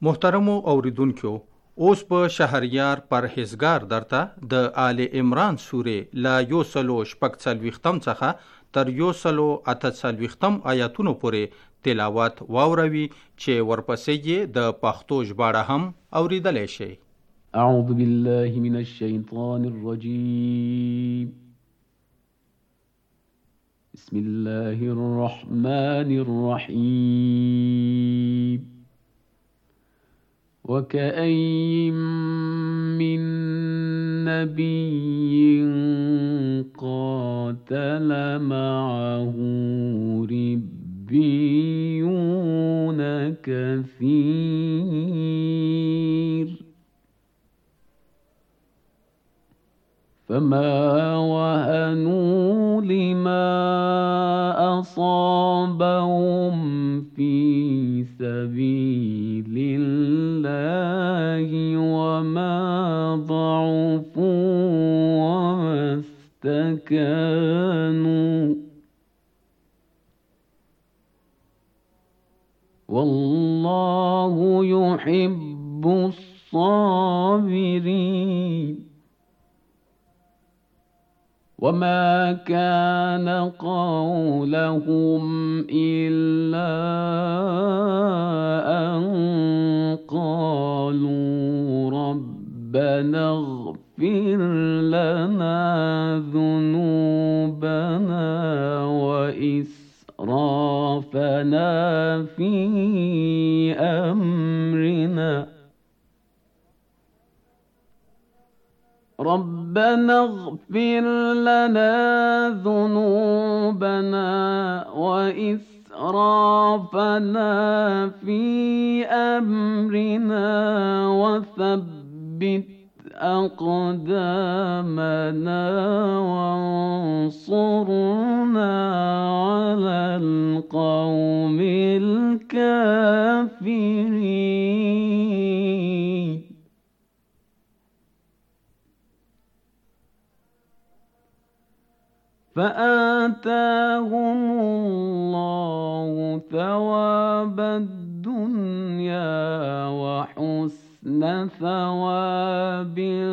محترمو اوریدونکو، اوس په شهریار پرهیزګار درته د آل عمران سورې لا 146 څخه تر 148 آیاتونو پورې تلاوت واوروي چې ورپسې یې د پښتو ژباړه هم اوریدلی شئ. اعوذ بالله من الشیطان الرجیم. بسم الله الرحمن الرحیم. وكأين من نبي قاتل معه ربيون كثير فما وهنوا لما أصابهم في سبيل الله وما ضعفوا وما استكانوا والله يحب الصابرين. وما كان قولهم إلا أن قالوا ربنا اغفر لنا ذنوبنا وإسرافنا في أمرنا ربنا اغفر لنا ذنوبنا وإسرافنا في أمرنا وثبت أقدامنا وانصرنا على القوم الكافرين. فآتاهم الله ثواب الدنيا وحسن ثواب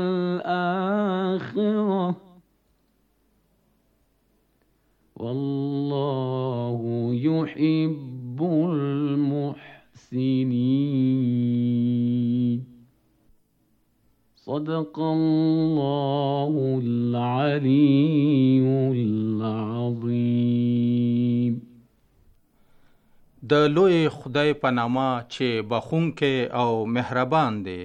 الآخرة والله يحب المحسنين. صدق الله العلي العظيم. د لوی خدای په نامه چې بخښونکی او مهربان دی.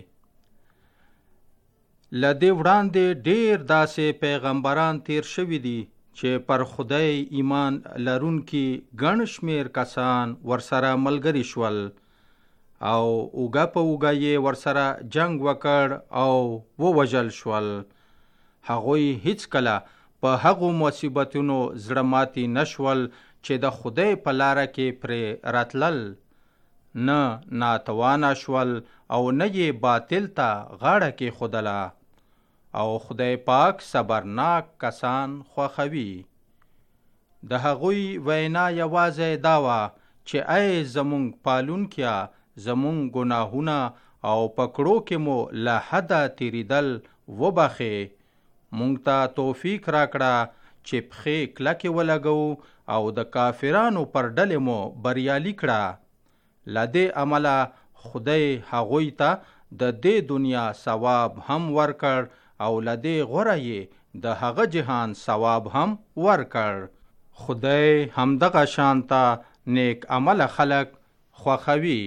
له دې وړاندې ډېر داسې پیغمبران تیر شوي دي چې پر خدای ایمان لرونکي ګڼ شمېر کسان ورسره ملګري شول او اوږه په اوږه یې ورسره جنگ وکړ او ووژل شول. هغوی هیڅکله په هغو مصیبتونو زړه ماتي نشول چې د خدای په لاره کې پرې راتلل، نه ناتوانه شول او نه یې باطل ته غاړه کېښودله. او خدای پاک صبرناک کسان خوښوي. د هغوی وینا یوازې دا وه چې ای زمونږ پالونکیه، زمونږ ګناهونه او پکړو کې مو له حده تیریدل وبخې، مونږ ته توفیق راکړه چې پښې کلکې ولګو او د کافرانو پر ډلې مو بریالي کړه. له دې عمله خدای هغوی ته د دې دنیا ثواب هم ورکړ او له دې غوره یې د هغه جهان ثواب هم ورکړ. خدای همدغه شانته نیک عمله خلق خوښوي.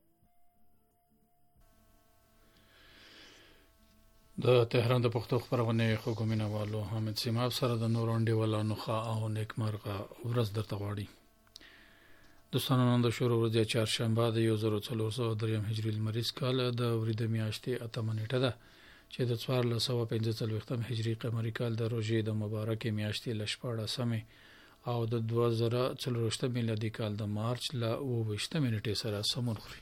د تهران د پښتو خپرونې خوږو مینوالو، حامد سیماب سره د نورو انډیوالانو ښه او نیکمرغه ورځ درته غواړي. دوستانو، نن د شروع ورځ چهارشنبه د 1403 هجري لمریز کال د وریدې میاشتې 8 نیټه ده چې د 1445 هجري قمري کال د روژې د مبارکې میاشتې له 14 او د 2024 میلادي کال د مارچ له 28 نیټې سره سمون خوري.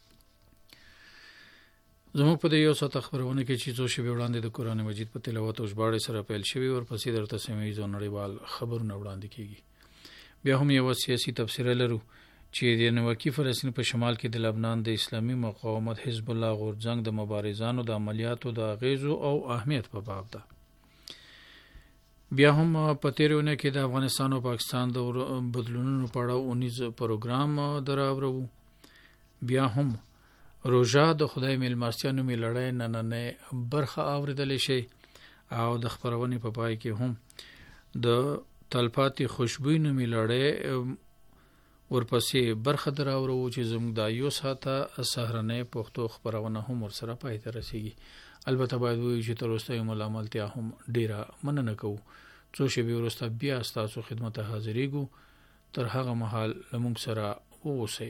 زموږ په دې یو ساعت خبرونه کې چې څو شپې وړاندې د قرآن مجید په تلاوت او ژباړې سره پیل شوی، ورپسې درته سیمه ییز او نړیوال خبرونه وړاندې کیږي. بیا هم یو سیاسي تبصره لرو چې د نوکی فلسطین په شمال کې د لبنان د اسلامي مقاومت حزب الله غورځنګ د مبارزانو د عملیاتو د اغیزو او اهمیت په باب ده. بیا هم په تیرونه کې د افغانستان او پاکستان د بدلونونو په اړه اونیز پروګرام دراوړو. بیا هم روژه د خدای میلمستیا نومې لړۍ نننۍ برخه اوریدلی شي او د خپرونې په پای کې هم د تلپاتې خوشبوی نومې لړۍ ورپسې برخه دراوړو چې زموږ د یو ساعته سهرنۍ پښتو خپرونه هم ورسره پای ته رسیږي. البته باید ووایو چې تر اوسه ملامتیا هم ډیره مننه کوو. څو شېبې وروسته بیا ستاسو خدمت ته حاضرېږو. تر هغه مهال له موږ سره واوسئ.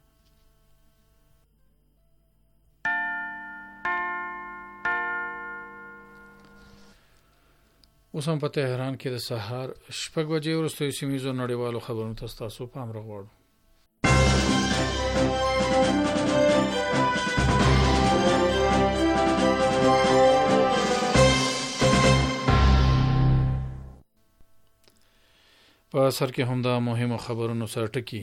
اوس هم په تهران کې د سهار 6 بجې وروسته سیمه نړیوالو خبرونو ته تاسو پام راغواړو. په سر کې هم د مهمو خبرونو سره ټکی.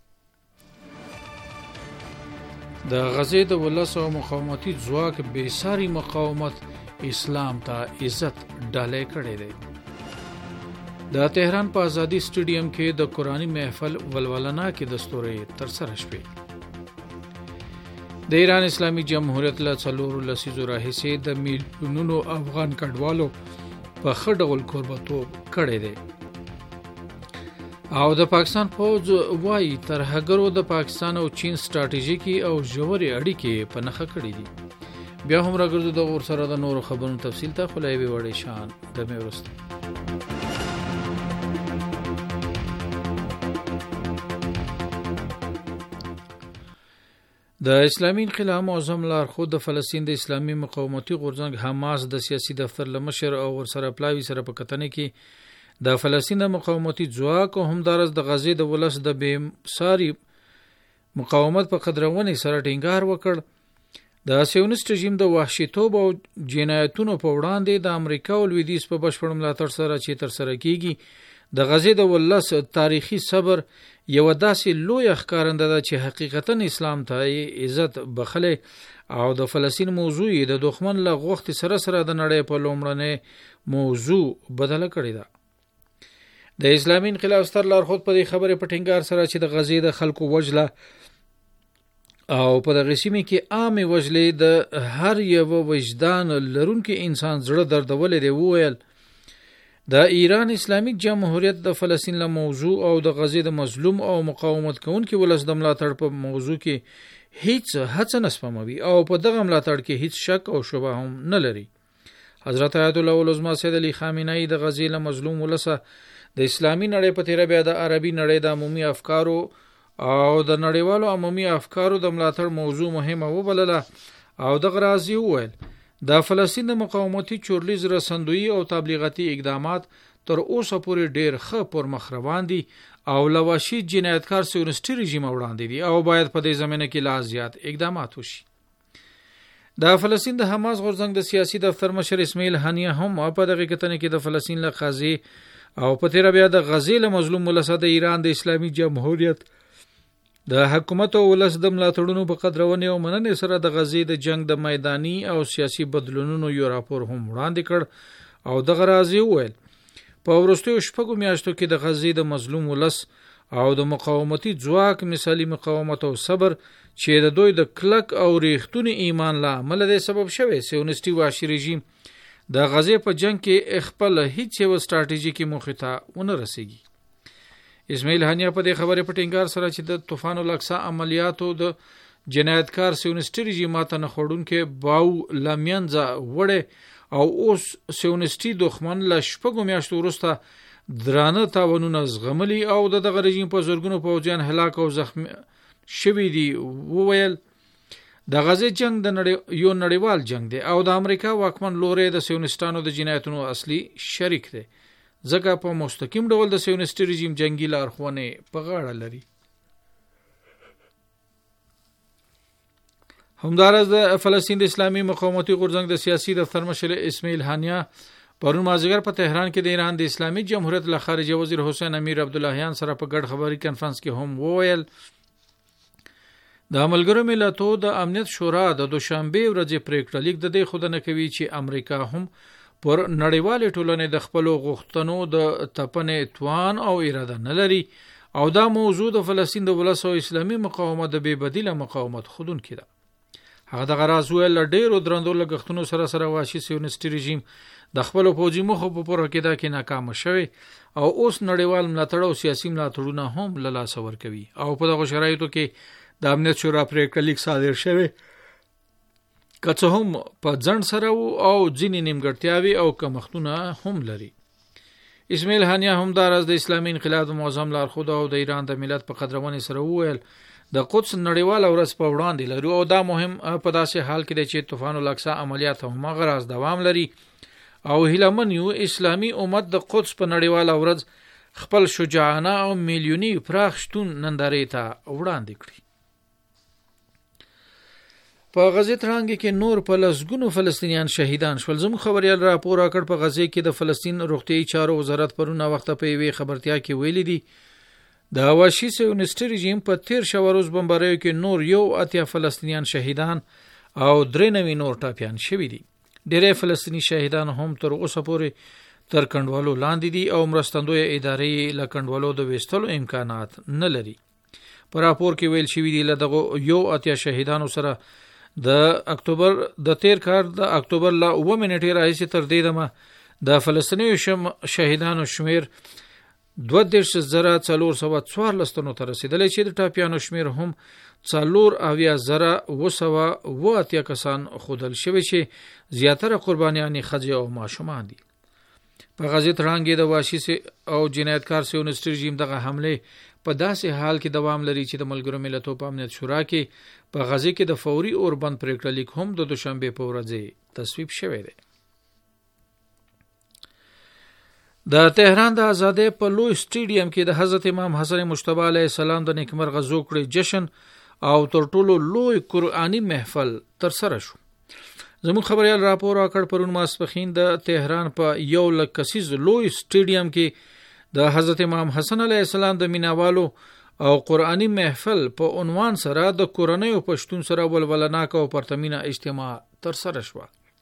د غزې د ولس او مقاومتي ځواک بېساري مقاومت اسلام ته عزت ډالۍ کړی دی. د تهران په آزادی سټیډیم کې د قرآنی محفل ولولنا کې دستورې تر سره شوې. د ایران اسلامی جمهوریت له څلورو لسیزو راهیسې د میلیونونو افغان کډوالو په ښه ډول کوربتوب کړی دی او د پاکستان فوج وایي ترهګرو د پاکستان او چین ستراتیژیکي او ژورې اړیکې په نښه کړې دي. بیا هم راګرځو د اور سره د نورو خبرونو تفصیل ته خلای به وړي شان د مې ورسته. د اسلامي انقلاب معظم لارښود د فلسطین د اسلامي مقاومتي غورځنګ حماس د سیاسي دفتر لمشر او ورسره پلاوی سره په کتنې کې د فلسطین د مقاومتي ځواک او همدارس د غزې د ولس د بېساري مقاومت په قدرونې سره ټینګار وکړ. د سیونیست رژیم د وحشیتوب او جنایتونو په وړاندې د امریکا او لویدیځ په بشپړ ملاتړ سره چې تر سره کیږي د غزې د ولس تاریخي صبر یو داسې لوی ښکارنده ده چې حقیقتا اسلام ته عزت بخله او د فلسطین موضوع د دښمن له غوښتې سره سره د نړۍ په لومړنۍ موضوع بدله کړې ده. د اسلامي انقلاب ستر لارښود په دې خبرې په ټینګار سره چې د غزې د خلکو وجله او په دغه سیمه کې عامه وجلې د هر یو وجدان لرونکي انسان زړه دردولې دی وویل د ایران اسلامی جمهوریت د فلسطین له موضوع او د غزې د مظلوم او مقاومت کوونکي ولس د ملاتړ په موضوع کې هیڅ هڅه نه سپموي او په دغه ملاتړ کې هیڅ شک او شبهه هم نه لري. حضرت آیت الله العظما سید علی خامنه‌ای د غزې له مظلوم ولسه د اسلامی نړۍ په تیره بیا د عربي نړۍ د عمومي افکارو او د نړیوالو عمومي افکارو د ملاتړ موضوع مهمه وبلله او د غرازي وویل د فلسطین د مقاومتي چورلیز رسندوی او تبلیغاتي اقدامات تر اوسه پورې ډیر ښه پر مخ روان دي او لواشي جنایتکار سیونیستي رژیم وړاندې دي او باید په دې زمینه کې لا زیات اقدامات وشي. د فلسطین د حماس غورځنګ د سیاسي دفتر مشر اسماعیل هنیه هم په دغه کتنې کې د فلسطین له قاضي او په تیر بیا د غزې له مظلوم ولسه د ایران د اسلامي جمهوریت د حکومت او ولس د ملاتړونو په قدرونې او مننې سره د غزې د جنگ د میداني او سیاسي بدلونونو یو راپور هم وړاندې کړ او د غرازي وویل په وروستیو 6 میاشتو کې د غزې د مظلوم ولس او د مقاومتي ځواک مثالي مقاومت او صبر چې د دوی د کلک او ریښتونی ایمان له امله د سبب شوی سیونیستي وحشي رژیم د غزې په جنگ کې خپل هیڅ یو ستراتیژیکي موخې ته ونه رسیږي. اسماعیل هنیه په دې خبرې په ټینګار سره چې د طوفان الاقصی عملیاتو د جنایتکار سیونیستي رژیماتو نه خړونکې باو لمینځه وړې او اوس سیونیستي دښمن له 6 میاشتو وروسته درانه تاوانونه زغملي او دغه رژیم په زورګونو پوځیان هلاک او زخمی شوي دي. وویل د غزې جنگ د یو نړیوال جنگ دی او د امریکا واکمن لوري د سیونیستانو د جنایتونو اصلي شریک دی ځکه په مستقیم ډول د سیونیستي رژیم جنگي لارښوونې په غاړه لري. همدارس د فلسطین د اسلامي مقاومتي غورځنګ د سیاسي دفتر مشر اسماعیل هانیه پرون مازیګر په تهران کې د ایران د اسلامي جمهوریت له خارجه وزیر حسین امیر عبداللهیان سره په ګډ خبري کانفرنس کې هم وویل د ملګرو ملتونو د امنیت شورا د دوشنبه ورځې پریکړه لیک د دې خود نه کوي چې امریکا هم پر نړیوال ټولنې د خپل غوښتنو د تپنې توان او اراده نه لري او دا موضوع د فلسطین د ولس او اسلامي مقاومت د بې بدیله مقاومت خودون کړه. هغه د غراز ویل ډېرو درندو لګښتونو سره واشي سیونیسټي رژیم د خپل پوځي مخو په پوره کېدا کې ناکام شوی او اوس نړیوال ملاتړ او سیاسي ملاتړونه هم له لاسه ورکوي او په دغه شرایطو کې د امنیت شورا پریکړه لیک صادر شوی که څه هم په ځنډ سره او ځینې نیمګړتیاوې او کمښتونه هم لري. اسماعیل هانیه هم د راز د اسلامي انقلاب معظم لارښود او د ایران د ملت په قدرمنۍ سره وویل د قدس نړیوال ورځ په وړاندې لري او دا مهم په داسې حال کې دی چې طوفان الاقصی عملیات هم غراز دوام لري او هیلمن یو اسلامي امت د قدس په نړیوال ورځ خپل شجاعانه او میلیوني پراخ شتون نندارې ته وړاندې کړي. په غزه ترانګ کې نور په لسګونو فلسطینیان شهیدان شول. زموږ خبريال راپور راکړ په غزه کې د فلسطین روغتيایي چارو وزارت پرونه وخت په وی خبرتیا کې ویلي دي د واشي سیونیسټي رژیم په 13 ورځ بمباریو کې نور یو اتیا فلسطینیان شهیدان او 93 نور ټاپیان شوي دي. ډېری فلسطینی شهیدان هم تر اوسه پورې تر کندوالو لاندې دي او مرستندوی ادارې له کندوالو د وستلو امکانات نه لري. په راپور کې ویل شوی دی له دغه یو اتیا شهیدانو سره د اکتوبر د تیر کال د اکتوبر لا 9 منټې راځي تر دې دمه د فلسطیني شهیدانو شمیر 24,414 تنو ته رسیدلی چې د ټاپیانو شمیر هم 4,900 کسان خودل شوی چې زیاتره قربانیان ښځې او ماشومان دي. په غزه ترانګ د واشي او جنایتکار سیونیسټي رژیم دغه حمله په داسې حال کې دوام لري چې د ملګرو ملتونو په امنیت شورا کې په غزه کې د فوري اوربند پریکړه لیک هم د دوشنبه په ورځ تصویب شوی دی. د تهران د آزادۍ په لوی سټیډیم کې د حضرت امام حسن مجتبی علیه السلام د نیکمرغه زوکړې جشن او تر ټولو لوی قرآنی محفل تر سره شو. زموږ خبريال راپور راکړ پرون ماسپخین د تهران په یو لک کسیز لوی سټیډیم کې د حضرت امام حسن علیه السلام د میناوالو او قرآنی محفل په عنوان سره د کورنیو پښتون سره ولولناک او پرتمینه اجتماع تر سره شو.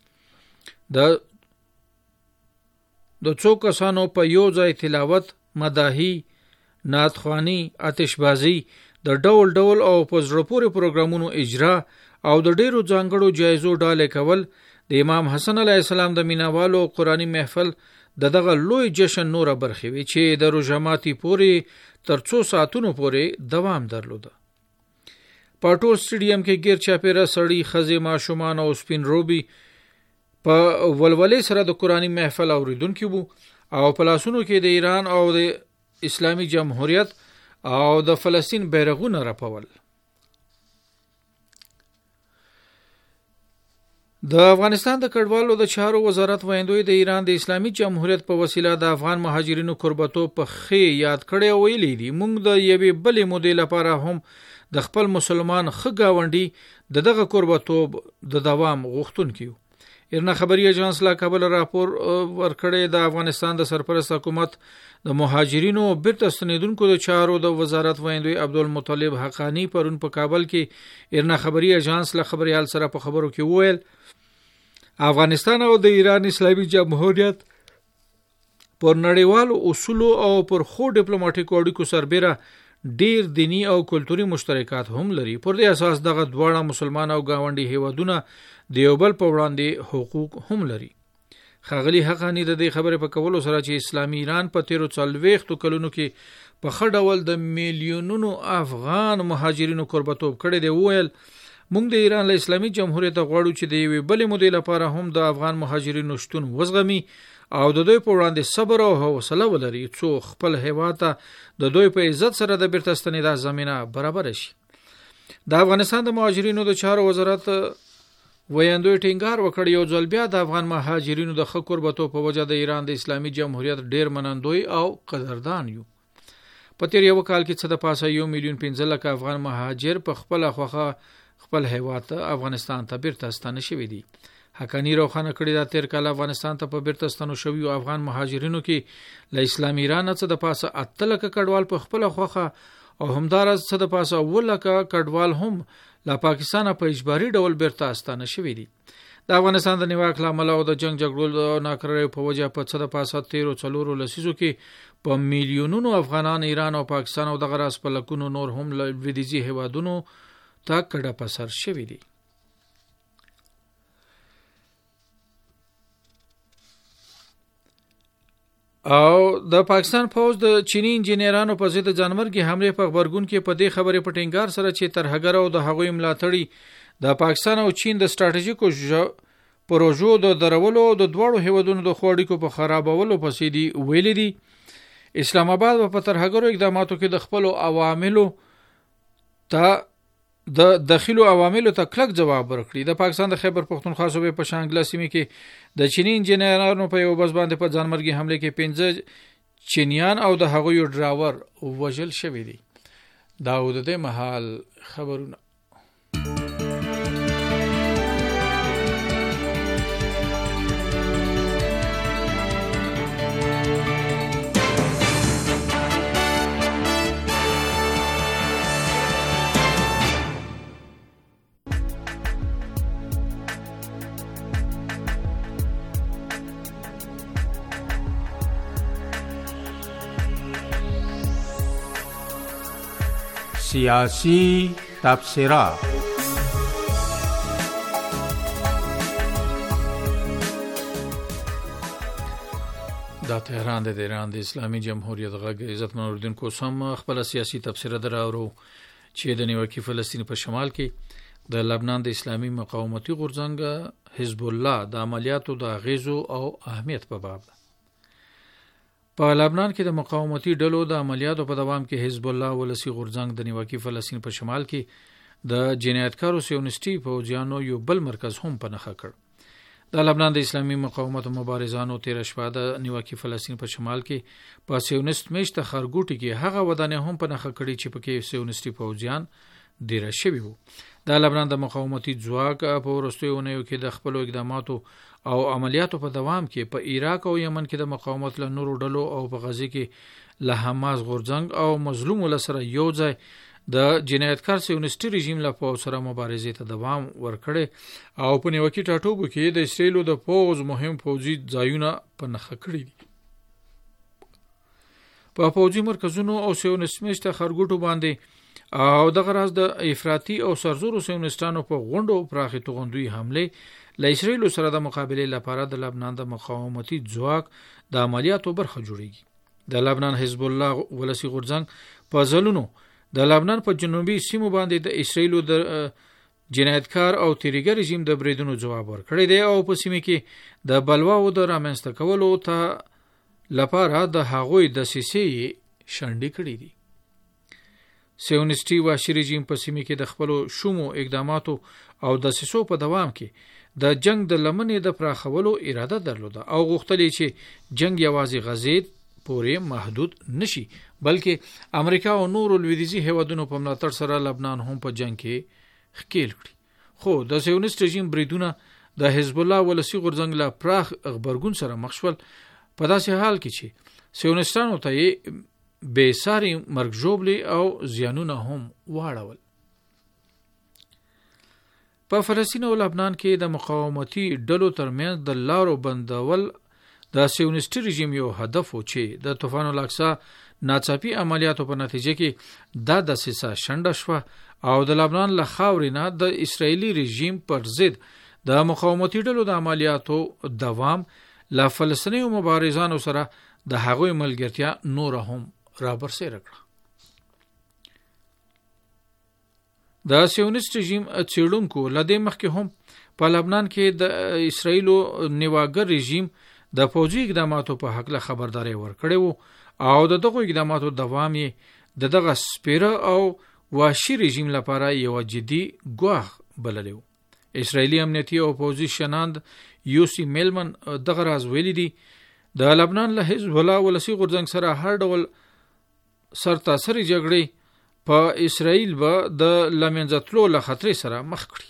د څو کسانو په یو ځای تلاوت، مداحي، نعتخواني، آتشبازي، د ډول ډول او په زړه پورې پروګرامونو اجرا او د ډیرو ځانګړو جایزو ډالې کول د امام حسن علیه السلام د میناوالو قرآنی محفل دغه لوی جشن نور برخې وي چې د روزماتي پورې تر 2 ساعتونو پورې دوام درلوده. په ټول سټیډیم کې غیر چاپیره سړی، ښځې، ماشومان او سپین روبي په ولولې سره د قرآنی محفل اوریدونکو وو او په لاسونو کې د ایران او د اسلامي جمهوریت او د فلسطین بیرغونه رپول. د افغانستان د کډوالو د چارو وزارت ویندوی د ایران د اسلامي جمهوریت په وسیله د افغان مهاجرینو قربتو په خې یاد کړي او ویلي دي موږ د یوې بلې مودې لپاره هم د خپل مسلمان ښه گاونډي دغه قربتو د دوام غوښتونکو. ایرنا خبري اژانس لا کابل راپور ورکړی د افغانستان د سرپرست حکومت د مهاجرینو بیرته ستنیدونکو د چارو د وزارت ویندوی عبدالمطلب حقانی پرون په کابل کې ایرنا خبري اژانس لا خبريال سره په خبرو کې وویل افغانستان او د ایران اسلامي جمهوریت پر نړیوالو اصولو او پر خو ډیپلوماټیکو اړیکو سربېره ډیر دینی او کلتوري مشترکات هم لري. پر دې اساس دغه دواړه مسلمان او گاونډي هیوادونه د یو بل په وړاندې حقوق هم لري. ښاغلي حقانی د دې خبرې په کولو سره چې اسلامي ایران په 13 کلونو کې په خړ ډول د میلیونونو افغان مهاجرینو قربتوب کړي دی وویل موږ د ایران له اسلامي جمهوریت غواړو چې د یوې بلې مودې لپاره هم د افغان مهاجرینو شتون وزغمي او د دوی په وړاندې صبر او حوصله ولري څو خپل هیواد ته د دوی په عزت سره د بیرته ستنېدا زمینه برابر شي. د افغانستان د مهاجرینو د چارو وزارت ویاندوی ټینګار وکړ یو ځل بیا د افغان مهاجرینو د ښه قربتو په وجه د ایران د اسلامي جمهوریت ډیر منندوی او قدردان یو. په تیر یو کال کې څه د پاسه 1,15,00,000 افغان مهاجر په خپل خوخه خپل هیواد افغانستان ته بیرته ستنه شوي دي. حقانی روخانه کړی دا تیر کال افغانستان ته په بیرته ستنو شوي افغان مهاجرینو کې له اسلامي ایران څخه د پاسه 8 لک کډوال په خپل خوخه او همدارس څه د پاسه ولکه کډوال هم لا پاکستان په اجباري ډول بیرته استانه شوي دي. د افغانستان د نیواک لامل او د جنگ جګړو او ناکرارۍ په وجه په څه د پاسه 13 لسیزو کې په میلیونونو افغانان ایران او پاکستان او دغه راس په لکونو نور هم لویدیځي هیوادونو ته کډه پسر شوي دي. او د پاکستان فوج د چینی انجینرانو په ضد ځانمرګي حمله په خبرګون کې په دې خبره په ټینګار سره چې ترهګر او د هغوی ملاتړي د پاکستان او چین د ستراتیژیکو پروژو د درولو او د دوړو هیوادونو د خوړیکو په خرابولو پسې دی ویلي دي. اسلام آباد په ترهګرو اقداماتو کې د خپل عواملو ته د داخلو عواملو ته کلک جواب ورکړي. د پاکستان د خیبر پختونخوا صوبې په شانګله سیمه کې د چینی انجینرانو په یو بس باندې په ځانمرګي حمله کې 15 چینیان او د هغوی ډراور وژل شوی دي. دا د دې محل خبرونه. سیاسی تبصره. دا تهران د ایران د اسلامي جمهوریت غږ عزت منوردین کو سم خپل سیاسی تبصره دراورو چې د نیوکه فلسطین په شمال کې د لبنان د اسلامي مقاومتي غورځنګ حزب الله د عملیاتو د غیزو او اهمیت په باب. په لبنان کې د مقاومتي ډلو د عملیاتو په دوام کې حزب الله ولسی غورځنګ د نیوکه فلسطین په شمال کې د جنایتکارو سیونیسټي فوجیانو یو بل مرکز هم په نخښه کړ. د لبنان د اسلامي مقاومت مبارزانو 13 شپه د نیوکه فلسطین په شمال کې په سیونیست میشته خرګوټي کې هغه ودانې هم په نخښه کړي چې پکې سیونیسټي فوجیان ډیر شوي وو. د لبنان د مقاومتي ځواک په ورستیونیو کې د خپل اقداماتو او عملیاتو په دوام کې په عراق او یمن کې د مقاومت له نورو ډلو او په غزه کې له حماس غورځنګ او مظلوم ولسره یو ځای د جنایتکار سیونیسټي رژیم له پوځ سره مبارزې ته دوام ورکړي او په نیوکه ټاټوبو کې د اسرایلو د پوځ مهم پوځي ځایونه په نخښه کړي دي. په پوځي مرکزونو او سیونیست میشته خرګوټو باندې او دغه راز د افراطي او سرزورو سیونیستانو په غونډو پراخي توغندوی حمله له اسرایلو سره د مقابله لپاره د لبنان د مقاومتي ځواک د عملیاتو برخه جوړیږي. د لبنان حزب الله ولسی غورځنګ په ځلونو د لبنان په جنوبي سیمو باندې د اسرایلو د جنایتکار او تیریګر رژیم د بریدونو جواب ورکړی دی او په سیمه کې د بلواو د رامنځته کولو ته لپاره د هغوی د سیسي شنډې کړې دي. سیونیسټي وحشي رژیم په سیمه کې د خپل شومو اقداماتو او د سیسو په دوام کې د جنگ د لمنې د پراخولو اراده درلوده او غوښتل چې جنگ یوازې غزې پورې محدود نشي بلکې امریکا او نورو لویدیځي هیوادونو په ملاتړ سره لبنان هم په جنگ کې ښکیل کړي. خو د سیونیست رژیم بریدونه د حزب الله ولسی غورځنګ له پراخ خبرګون سره مخ شول په داسې حال کې چې سیونیستانو ته بے ساری مرګ ژوبلې او زیانونه هم واړول. په فلسطین او لبنان کې د مقاومتي ډلو ترمنځ د لارو بندول د سیونیسټي رژیم یو هدف و چې د طوفان الاقصی ناڅاپي عملیاتو په نتیجه کې د دسیسه شنډه شوه او د لبنان له خاورې نه د اسرایلی رژیم پر ضد د مقاومتي ډلو د عملیاتو دوام له فلسطیني مبارزانو سره د هغوی ملګرتیا نور هم رابرسېره کړه. د سیونیست رژیم څېړونکو لدې مخکې هم په لبنان کې د اسرایلو نیواګر رژیم د پوځي اقداماتو په حق له خبرداري ورکړې وو او دغه اقداماتو دوام یې دغه سپیره او وحشي رژیم لپاره یو جدي ګواښ بللی وو. اسرایلی امنیتي او پوځي شناند یوسی میلمن دغه راز ویلي دي د لبنان له حزب الله ولسی غورځنګ سره هر ډول سرتاسري جګړې په اسرائیل به د لمنځتلو له خطرې سره مخ کړي.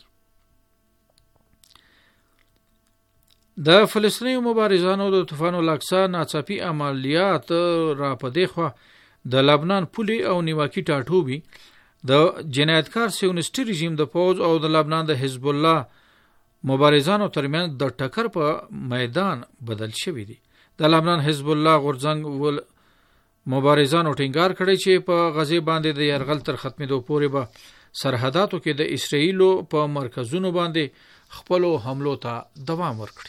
د فلسطیني مبارزانو د طوفان الاقصی ناڅاپي عملیات را پدې خو د لبنان پولي او نیواکي ټاټوبي د جنایتکار سیونیسټي رژیم د فوج او د لبنان د حزب الله مبارزانو ترمنځ د ټکر په میدان بدل شوی دی. د لبنان حزب الله غورځنګ ول مبارزانو ټینګار کړی چې په غزې باندې د یرغل تر ختمېدو پورې به سرحداتو کې د اسرائیلو په مرکزونو باندې خپل حملو ته دوام ورکړي.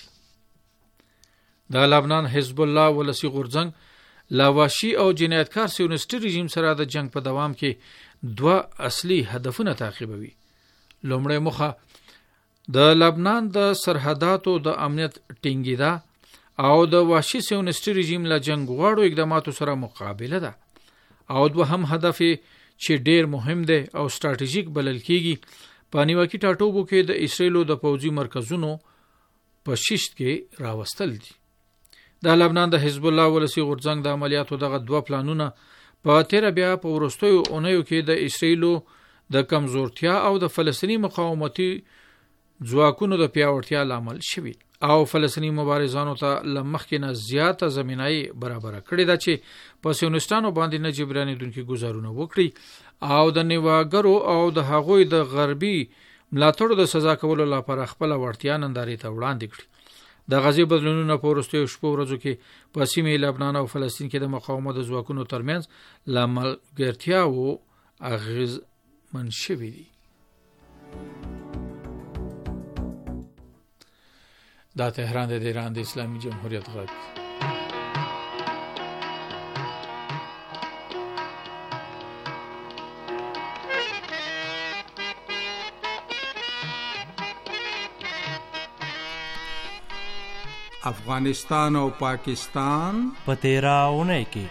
د لبنان حزب الله ولسی غورځنګ لاواشي او جنایتکار سیونیسټي رژیم سره د جنگ په دوام کې دوه اصلي هدفونه تعقیبوي. لومړی موخه د لبنان د سرحداتو د امنیت ټینګیدا او د وحشي سیونیسټي رژیم له جنگ غواړو اقداماتو سره مقابله ده. او دوهم هدف چې ډیر مهم دی او ستراتیژیک بلل کیږي په نیواکي ټاټوبو کې د اسرائیلو د پوځي مرکزونو په شیشت کې راوستل دي. د لبنان د حزب الله ولسی غورځنګ د عملیاتو دغه دوه پلانونه په تیر بیا په ورستیو اونیو کې د اسرائیلو د کمزورتیا او د فلسطینی مقاومتي ځواکونو د پیاوړتیا لامل شوی او فلسطینی مبارزانو ته لمخکې نه زیاته زمینای برابر کړې ده چې په سیونیستانو باندې نه جبرانیدونکو گزارونه وکړي او د نیواګرو او د هغوی د غربي ملاتړو د سزا کولو لپاره خپل وړتیا نندارې ته وړاندې کړي. د غزې بدلونونه په وروستیو شپو ورځو کې په سیمې لبنان او فلسطین کې د مقاومت د ځواکونو ترمنځ له ملګرتیاو اغېزمن شوي دي. دا تهران د ایران د اسلامي جمهوریت غږ. افغانستان او پاکستان په تیراونه کې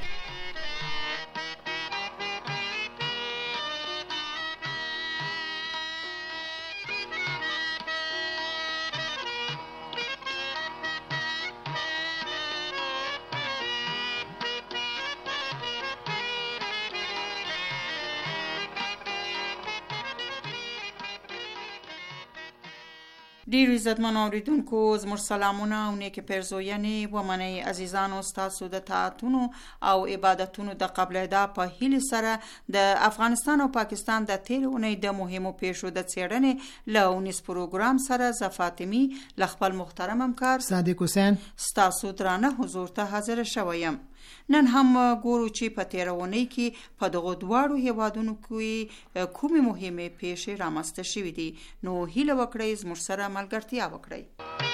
ډیر عزتمن اوریدونکو زموږ سلامونه او نیک پیرزوینې ومنئ عزیزانو. ستاسو د طاعتونو او عبادتونو د قبلېدا په هیله سره د افغانستان او پاکستان د تیر اونۍ د مهمو پیښو د څېړنې له اونیز پروګرام سره ز فاطمی ل خپل محترم همکار صادق حسین ستاسو درانه حضور ته حاضر شوم. نن هم ګورو چې په تیر اونۍ کې په دغه دواړو هیوادونو کې کومې مهمه پیښې رامنځته شوې دي. نو هیله وکړئ زموږ سره ملګرتیا وکړئ.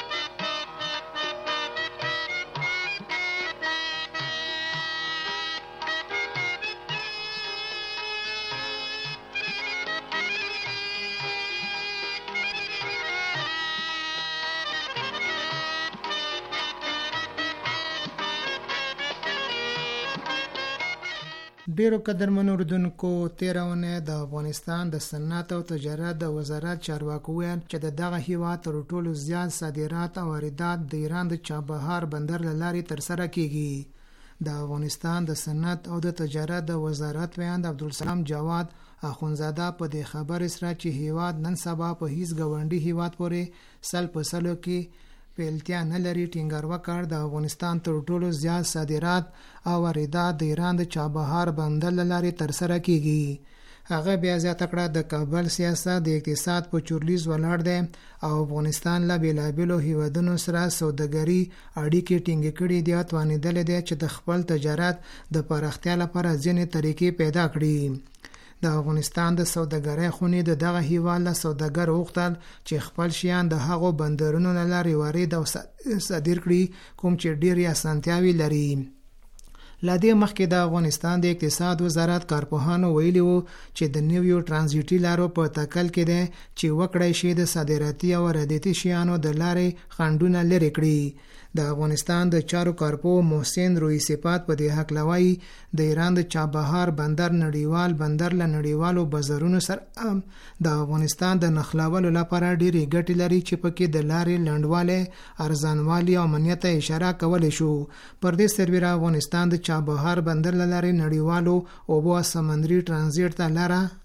ډیرو قدرمنو اوریدونکو تیرونه د افغانستان د صنعت او تجارت د وزارت چارواکو ویل چې دغه هیواد تر ټولو زیات صادرات او واردات د ایران د چابهار بندر لاري تر سره کیږي. د افغانستان د صنعت او د تجارت د وزارت ویاند عبدالسلام جواد اخونزاده په دې خبر سره چې هیواد نن سبا په هیڅ ګاونډي هیواد پورې سل په سلو کې پیلتیا نه لري ټینګار وکړ. د افغانستان تر ټولو زیات صادرات او واردات د ایران د چابهار بندر لاري تر سره کیږي. هغه بیا زیاته کړه د کابل سیاست د اقتصاد په چورلیز ولاړ دی او افغانستان له بیلابیلو هیوادونو سره سوداګري اړیکې ټینګې کړې دي. توانیدل دي چې د خپل تجارت د پراختیا لپاره ځینې طریقې پیدا کړي. د افغانستان د سوداګرۍ خونې د دغه هیواد له سوداګر وغوښتل چې خپل شیان د هغو بندرونو له لارې وارد او صادر کړي کوم چې ډېرې اسانتیاوې لري. له دې مخکې د افغانستان د اقتصاد وزارت کارپوهانو ویلي وو چې د نویو ترانزیټي لارو په تکل کې دی چې وکړای شي د صادراتي او وارداتي شیانو د لارې خنډونه لرې کړي. د افغانستان د چارو کارپو محسن روی صفات په دې حق لوي د ایران د چابهار بندر نړیوال بندر له نړیوالو بازارونو سره د افغانستان د نخلاولو لپاره ډېری ګټې لري چې پکې د لارې لنډواله ارزانوالي او امنیت اشاره کولای شو. پر دې سربېره افغانستان د چابهار بندر له لارې نړیوالو اوبو سمندري ترانزیت ته لاره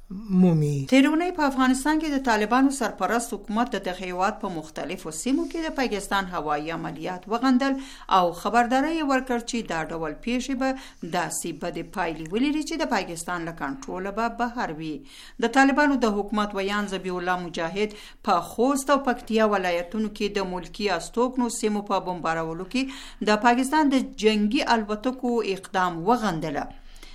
مومي. تیرونی په افغانستان کې د طالبانو سرپرست حکومت د دغه هیواد په مختلفو سیمو کې د پاکستان هوایي عملیات وغندل او خبرداری ورکړ چې دا ډول پیښې به داسې بدې پایلې ولري چې د پاکستان له کنټروله به بهر وي. د طالبانو د حکومت ویان ذبیح الله مجاهد په خوست او پکتیا ولایتونو کې د ملکی استوګنو سیمو په بمبارولو کې د پاکستان د جنگي الوتکو اقدام وغندله.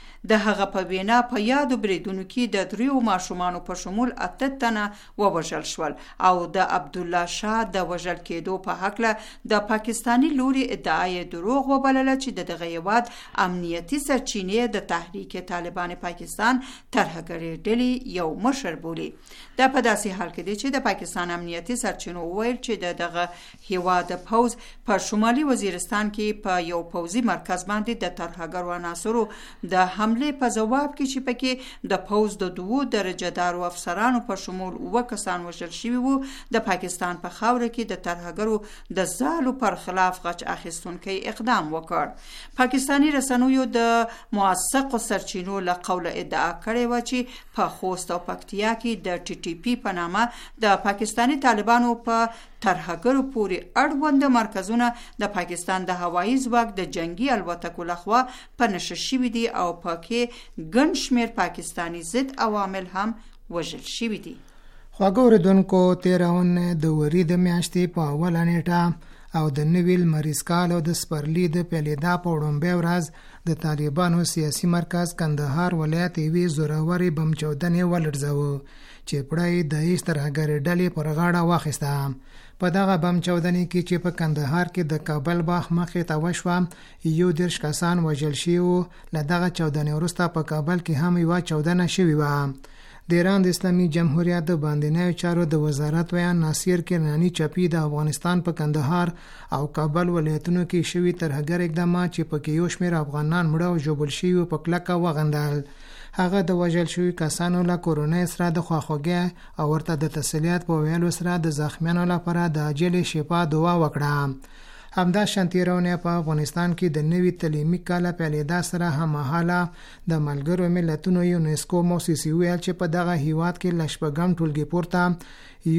د هغه په وینا په یادو بریدونو کې د 3 ماشومانو په شمول 8 تنه ووژل شول او د عبد الله شاه د وژل کېدو په حق له د پاکستانی لوري ادعای دروغ وبلله چې دغه هیواد امنیتي سرچینې د تحریک طالبان پاکستان ترهګري ډلې یو مشر بولي. دا په داسې حال کې دی چې د پاکستان امنیتي سرچینو ویل چې دغه هیواد پوز په شمالي وزیرستان کې په یو پوزي مرکز باندې د ترهګرو عناصرو د حمله په جواب کې چې پکې د پوز د 2 درجه دارو افسرانو په شمول 9 کسان وژل شوي وو. د پاکستان په خاوره کې د ترهګرو د زالو پر خلاف غچ اخیستونکي اقدام وکړ. پاکستانی رسنیو د موثقو سرچینو له قوله ادعا کړې و چې په خوست او پکتیا کې د ټي ټي پی په نامه د پاکستانی طالبانو په ترهګرو پورې اړوند مرکزونه د پاکستان د هوایي ځواک د جنگي الوتکو لخوا په نشه شوي دي او پکې ګڼ شمېر پاکستانی ضد عوامل هم وژل شوي دي. خواږه اورېدونکو، تېره اونۍ د وري د میاشتې په اوله نیټه او د نوي لمریز کال او د سپرلي د پیلېدا په وړومبۍ ورځ د طالبانو سیاسي مرکز کندهار ولایت یوې زورورې بم چاودنې ولړزاوه چې پړی د هیڅ ترهګرې ډلې پر غاړه واخیسته. په دغه بم چاودنې کې چې په کندهار کې د کابل باغ مخې ته وشوه 11 کسان وژل شوي وو. له دغه چاودنې وروسته په کابل کې هم یوه چاودنه شوې وه. د ایران د اسلامي جمهوریت د باندنیو چارو د وزارت ویان ناصر کرنانی چپی د افغانستان په کندهار او کابل ولایتونو کې شوي ترهګر اقدامات چې پکې یو شمېر افغانان مړه او ژوبل شوي په کلکه وغندل. هغه د وژل شوي کسانو له کورنۍ سره د خواخوږۍ او ورته د تسلیت په ویلو سره د زخمیانو لپاره د عاجل شفا دعا وکړه. همدا شانتیرونه په افغانستان کې د نوي تعلیمي کال پیلېدا سره هممهاله د ملګرو ملتونو یونسکو موسسې ویل چې په دغه هیواد کې لشپږم ټولګي پورته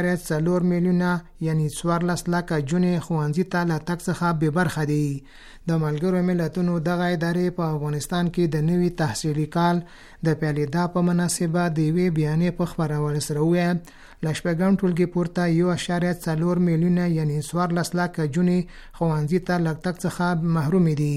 1.4 میلیونه یعنی 14 لکه جونې ښوونځي ته له تګ څخه بې برخه دي. د ملګرو ملتونو دغه ادارې په افغانستان کې د نوي تحصیلي کال د پیلېدا په مناسبه د یوې بیانیې په خپرولو سره وویل لشپږم ټولګي پورته 1.4 میلیونه یعنی 14 لکه جونې ښوونځي ته له تګ څخه محروم دي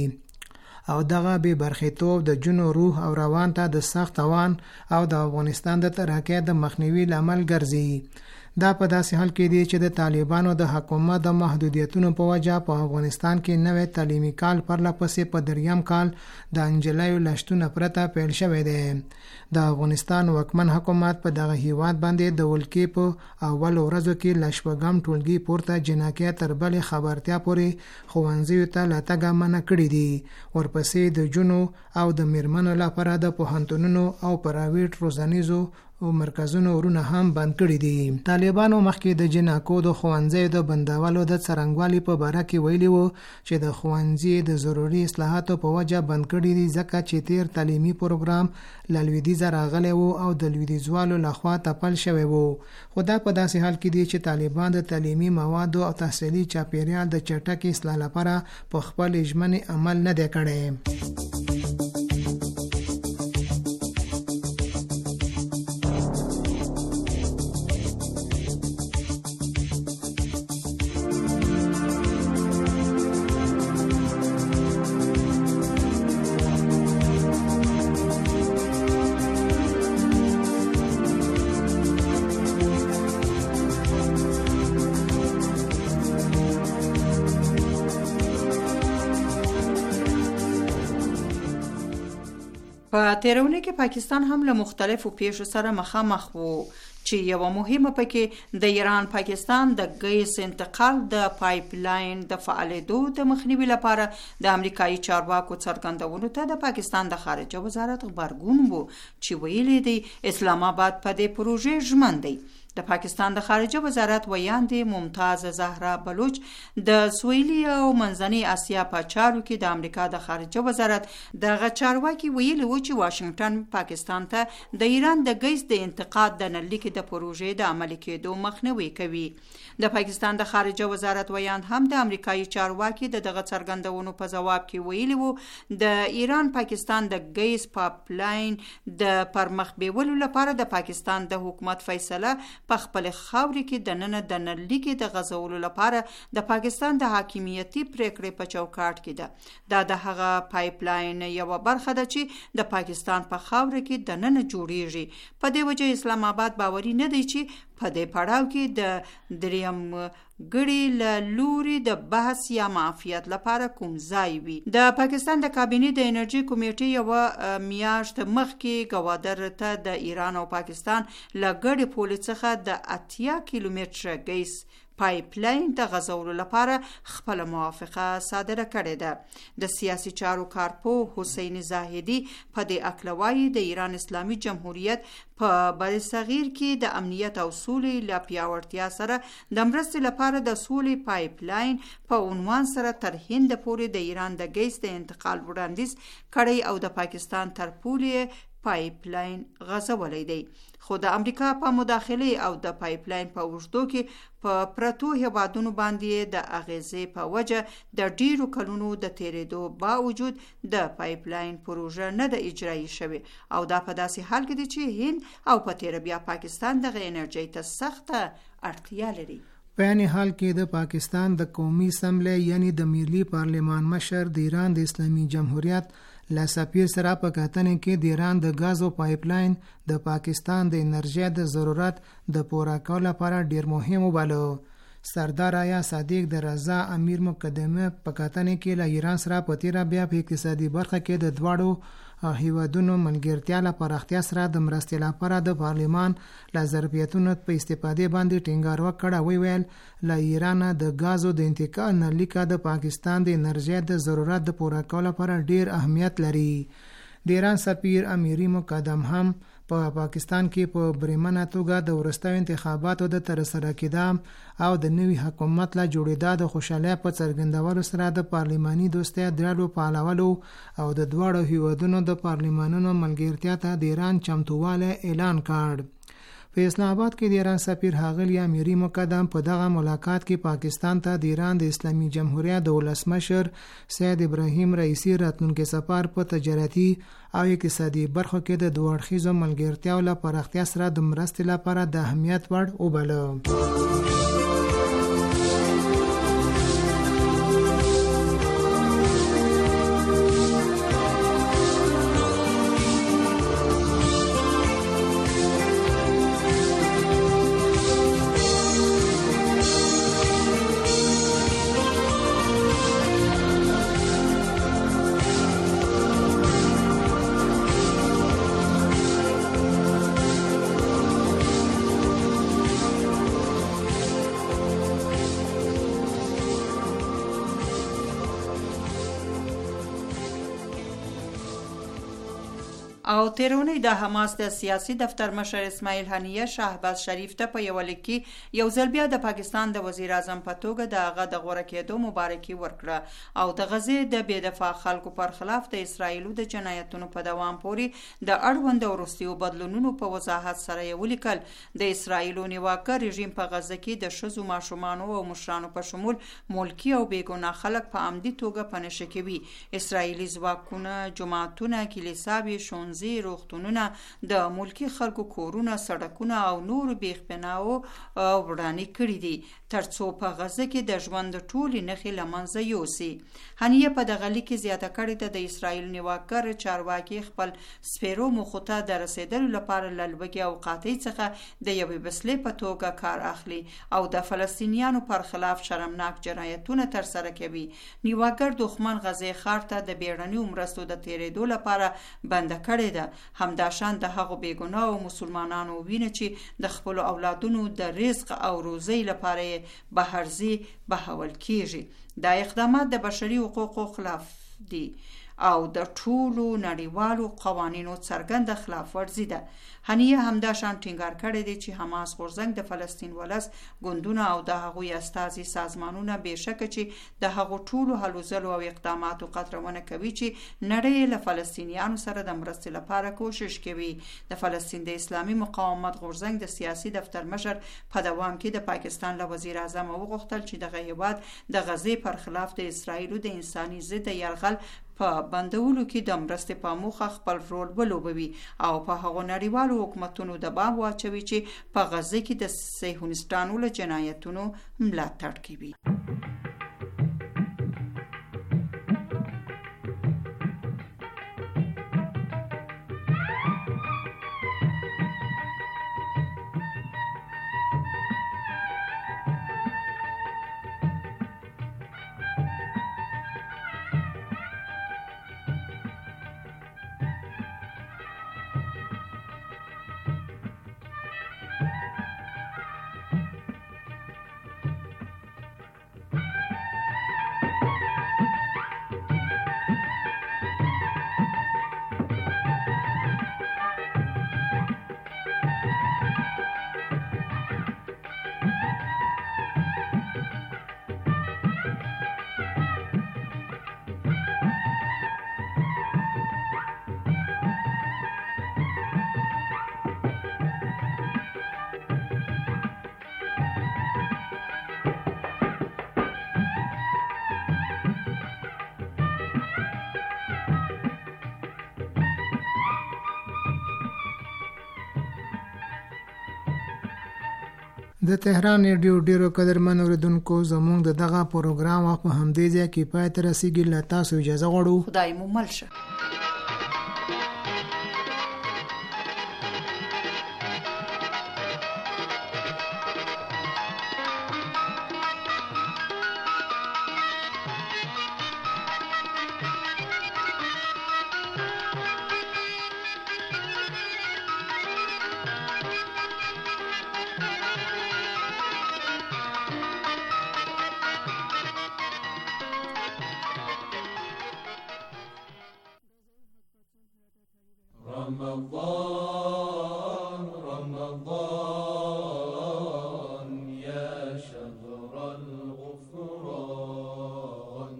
او دغه بې برخیتوب د جنو روح او روان ته د سخت توان او د افغانستان د ترهګۍ د مخنیوي لامل ګرځي. دا په داسې حال کې دی چې د طالبانو د حکومت د محدودیتونو په وجه په افغانستان کې نوې تعلیمي کال پرلپسې په دریم کال د انجلیو لشتونه پرته پیل شوی دی. د افغانستان واکمن حکومت په دغه هیواد باندې د ولکې په اول ورځو کې لشپږم ټولګي پورته جنکۍ تر بلې خبرتیا پورې ښوونځیو ته له تګه منع کړي دي. ورپسې د جنو او د میرمنو لپاره د پوهنتونونو او پرایویټ روزنیزو او مرکزونو ورونه هم بند کړي دي. طالبانو مخکې د جنکو د ښوونځیو د بندولو د څرنګوالي په باره کې ویلي وو چې د ښوونځي د ضروري اصلاحاتو په وجه بند کړي دي ځکه چې تیر تعلیمي پروګرام له لویدیځه راغلی وو او د لویدیځوالو لخوا تپل شوی وو. خو دا په داسې حال کې دی چې طالبان د تعلیمي موادو او تحصیلي چاپیریال د چټکې اصلاح لپاره په خپل ژمنې عمل نه دی کړی. په تیرونه کې پاکستان هم له مختلفو پیښو سره مخامخ وو چې یو مهمه پکې د ایران پاکستان د ګیس انتقال د پایپ لاین د فعالیدو د مخنیوي لپاره د امریکایي چارواکو څرګندولو ته د پاکستان د خارجه وزارت غبرګون وو چې ویلي دی اسلام آباد په دې پروژې ژمن دی. د پاکستان د خارجه وزارت ویاندې ممتاز زهرا بلوچ د سویلي او منځنۍ اسیا په چارو کې د امریکا د خارجه وزارت دغه چارواکي ویلي و چې واشنگټن پاکستان ته د ایران د ګیس د انتقاد د نلیک د پروژې د عملي کېدو مخنیوي کوي. د پاکستان د خارجه وزارت ویاند هم د امریکایي چارواکي دغه څرګندونو په جواب کې ویلي و د ایران پاکستان د ګیس پایپلاین د پرمخ بیولو لپاره د پاکستان د حکومت فیصله په خپل خاوري کې د نن د نلیک د غزولو لپاره د پاکستان د حاکمیتي پریکړې په چوکاټ کې ده. دا د هغه پایپلاین یو برخه ده چې د پاکستان په خاوري کې د نن جوړیږي. په دې وجه اسلام آباد باوري نه دی چې په دې پړاو کې د دریم ګړي له لوري د بحث یا معافیت لپاره کوم ځای وي. د پاکستان د کابینې د انرژي کمیټې یو میاشت مخکې ګوادر ته د ایران او پاکستان له ګډې پولې څخه د 80 کیلومتره ګیس پایپلاین د غزولو لپاره خپل موافقه صادره کړې ده. د سیاسي چارو کارپوه حسین زاهدی په دې اکلوای د ایران اسلامي جمهوریت په برصغیر کې د امنیت او سولې لا پیاوړتیا سره د مرستې لپاره د سولې پایپلاین په عنوان سره تر هند پورې د ایران د ګیس د انتقال وړاندیز کړی او د پاکستان تر پولې پایپلاین غزولې دی. خو د امریکا په مداخله او د پایپلاین په وژدو کې په پرتو هیوادونو باندې د اغیزې په وجه د ډیرو کلونو د تیریدو باوجود د پایپلاین پروژه نه د اجرایی شوی او دا په داسې حال کې دی چې هند او په تیر بیا پاکستان دغه انرژي ته سخته اړتیا لري. په عین حال کې د پاکستان د قومي اسمبلی یعنی د ملي پارلمان مشر د ایران د اسلامي جمهوریت لا سفیر سره په کتنې کې د ایران د غازو پایپلاین د پاکستان د انرژي د ضرورت د پوره کولو لپاره ډیر مهم وباله. سردار آیا صادق د رضا امیر مقدمه په کتنې کې له ایران سره په تیر بیا په اقتصادي برخه کې د دواړو هیوادونو ملګرتیا لپاره اختیار سره د مرستې لپاره د پارلمان له ظرفیتونو په استفادې باندې ټینګار وکړ. ویل له ایران د غازو د انتقال نلیک د پاکستان د انرژي د ضرورت د پوره کولو لپاره ډیر اهمیت لري. د ایران سفیر امیری مقدم هم په پاکستان کې په بریمنه توګه د ورستیو انتخاباتو د ترسره کېدا او د نوي حکومت لا جوړېدا د خوشحالۍ په څرګندولو سره د پارلماني دوستۍ درلو پالولو او د دواړو هیوادونو د پارلمانونو ملګرتیا ته د ایران چمتوواله اعلان کړ. په اسلام آباد کې د ایران سفیر ښاغلی امیری مقدم په دغه ملاقات کې پاکستان ته د ایران د اسلامي جمهوریت د ولسمشر سید ابراهیم رئیسی راتلونکي سفر په تجارتي او اقتصادي برخو کې د دوه اړخیزو ملګرتیاو لپاره اختیار سره د مرستې لپاره د اهمیت وړ وباله. او تیرونی د حماس د سیاسي دفتر مشر اسماعیل هنیه شهباز شریف ته په یو لیک کې یو ځل بیا د پاکستان د وزیر اعظم په توګه د هغه د غوړه کېدو مبارکي ورکړه او د غزې د بې دفاع خلکو پر خلاف د اسرایلو د جنایتونو په دوام پورې د اړوند وروستیو بدلونونو په وضاحت سره یې ولیکل. د اسرایلو نیواکه رژیم په غزه کې د ښځو ماشومانو او مشرانو په شمول ملکی او بیګناه خلک په عمدي توګه پنهشه کوي. اسرایلی ځواکونه جماعتونه کلیساوي شونځي روغتونونه د ملکی خلکو کورونه سړکونه او نور بیخبناو وړاندې کړي دي ترڅو په غزه کې د ژوند ټولې نښې له منځه یوسي. هنیه په دغه لیک کې زیاته کړې ده د اسرایل نیواکر چارواکي خپل سپیرو موخو ته د رسیدلو لپاره له لوږې او قحطۍ څخه د یوې وسیلې په توګه کار اخلي او د فلسطینیانو پر خلاف شرمناک جنایتونه ترسره کوي. نیواکر دښمن غزې ښار ته د بیړنیو مرستو د تیرېدو لپاره بنده کړې ده. همداشان د هغو بیګناه او مسلمانانو وینه چې د خپل اولادونو د رزق او روزي لپاره بهرزي بهول کیږي. دا اقدامات د بشري حقوقو خلاف دي او د ټولو نړیوالو قوانینو څرګنده خلاف ورزي ده. هنیه همدا شان ټینګار کړی دی چې حماس غورځنګ د فلسطین ولس ګوندونه او د هغوی استازي سازمانونه بهشکه چې د هغو ټولو هلو ځلو او اقداماتو قدرونه کوي چې نړۍ له فلسطینیانو سره د مرستې لپاره کوشش کوي. د فلسطین د اسلامي مقاومت غورځنګ د سیاسي دفتر مشر په دوام کې د پاکستان له وزیر اعظم وغوښتل چې د هیواد د غزې پر خلاف د اسرایلو د انساني ضد یرغل په بندولو کې د مرستې په موخه خپل رول ولوبوي او په هغو نړیوالو حکومتونو دباو واچوي چې په غزه کې د صهیونیستانو له جنایتونو ملاتړ کوي. د تهران ریډیو ډیرو قدرمن اوریدونکو زموږ دغه پروګرام په همدې ځای کې پای ته رسیږي. له تاسو اجازه غواړو. خدای مو مل شه. رمضان رمضان يا شهر الغفران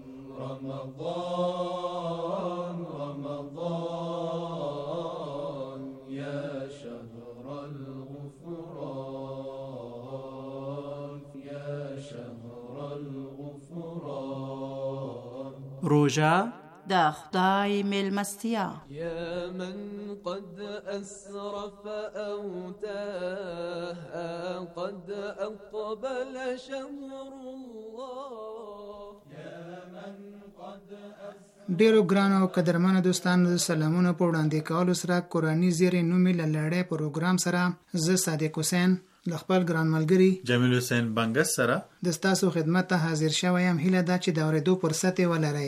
رمضان رمضان يا شهر الغفران يا شهر الغفران روژه د خدای ملمستیا يا من قد أسرف أو تاه قد أقبل شهر الله يا من قد ډیرو ګرانو او قدرمنو دوستانو سلامونه په وړاندې کولو سره قرآني زیری نومي لړۍ پروګرام سره زه صادق حسین د خپل ګران ملګری جمیل حسین بنګس سره د تاسو خدمت ته حاضر شوم. هیله ده چې د اورېدو فرصت ولرئ.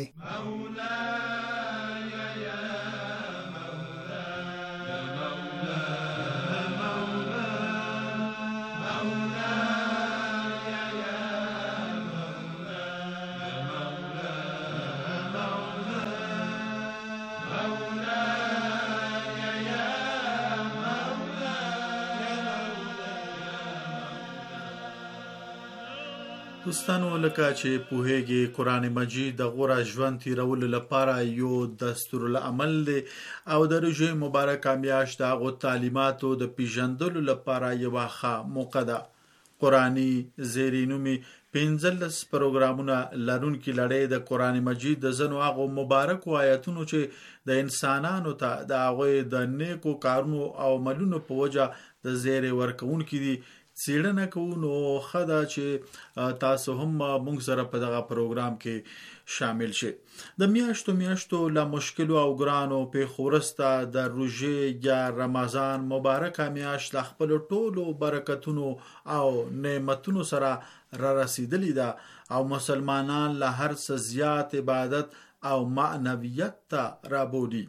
دوستانو لکه چې پوهیږي قرآن مجید د غوره ژوند تیرولو لپاره یو دستورالعمل دی او د روژې مبارکه میاشت د هغو تعلیماتو د پیژندلو لپاره یوه ښه موقع ده. قرآني زیری نومي 15 پروګرامونه لرونکي لړۍ د قرآن مجید د ځینو هغو مبارکو آیاتونو چې د انسانانو ته د هغوی د نیکو کارونو او عملونو په وجه د زیری ورکوونکي دي څېړنه کوو. نو ښه ده چې تاسو هم موږ سره په دغه پروګرام کې شامل شئ. د میاشتو له مشکلو او ګرانو پیښو وروسته د روژې یا رمضان مبارکه میاشت له خپلو ټولو برکتونو او نعمتونو سره را رسیدلی ده او مسلمانان له هر څه زیات عبادت او معنویت ته رابولي.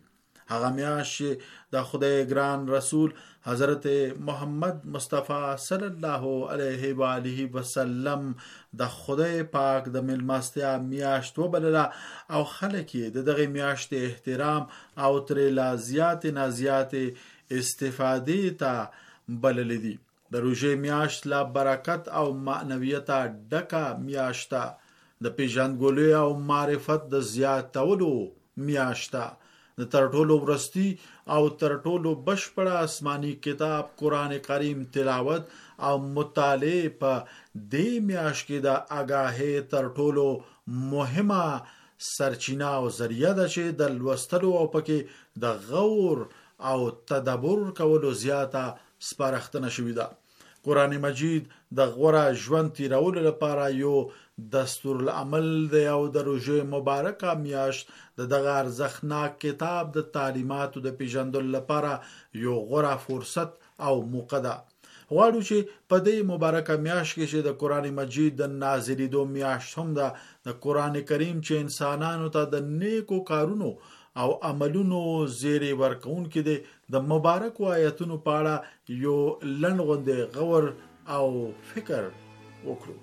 هغه میاشت چې د خدای ګران رسول حضرت محمد مصطفی صلی الله علیه و آله وسلم د خدای پاک د ملمستیا میاشت وبلله او خلک د دغه میاشت احترام او ترې لا زیات استفاده ته بلل دي. د روژې میاشت لا برکت او معنویت ډکه میاشت د پیژندګلوۍ او معرفت د زیاتولو میاشت د تر ټولو ورستی او تر ټولو بشپړ آسمانی کتاب قران کریم تلاوت او مطالعه په دې میاشت کې د آگاهی تر ټولو مهمه سرچینه او ذریعہ ده چې د لوستلو او پکې د غور او تدبر کولو زیاته سپارښتنه شوې ده. قران مجید د غوره ژوند تیرولو لپاره یو دستور العمل دی او د روژې مبارکه میاشت دغه ارزښتناک کتاب د تعلیماتو د پیژندلو لپاره یو غوره فرصت او موقع ده. غواړو چې په دې مبارکه میاشت کې چې د قران مجید د نازلېدو میاشت هم ده، د قران کریم چې انسانانو ته د نیکو کارونو او عملونو زیری ورکون کې د مبارک آیاتونو په اړه یو لنډغونډه غور او فکر وکړو.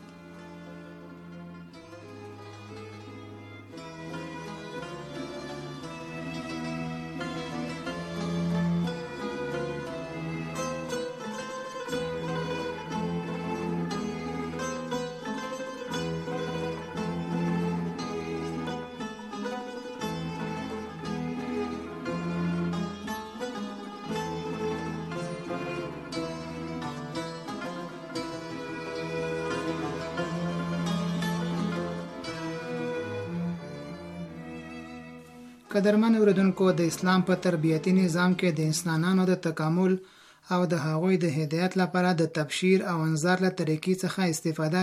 قدرمن اوریدونکو، د اسلام په تربیتی نظام کې د انسانانو د تکامل او د هغوی د هدایت لپاره د تبشیر او انذار له طریقې څخه استفاده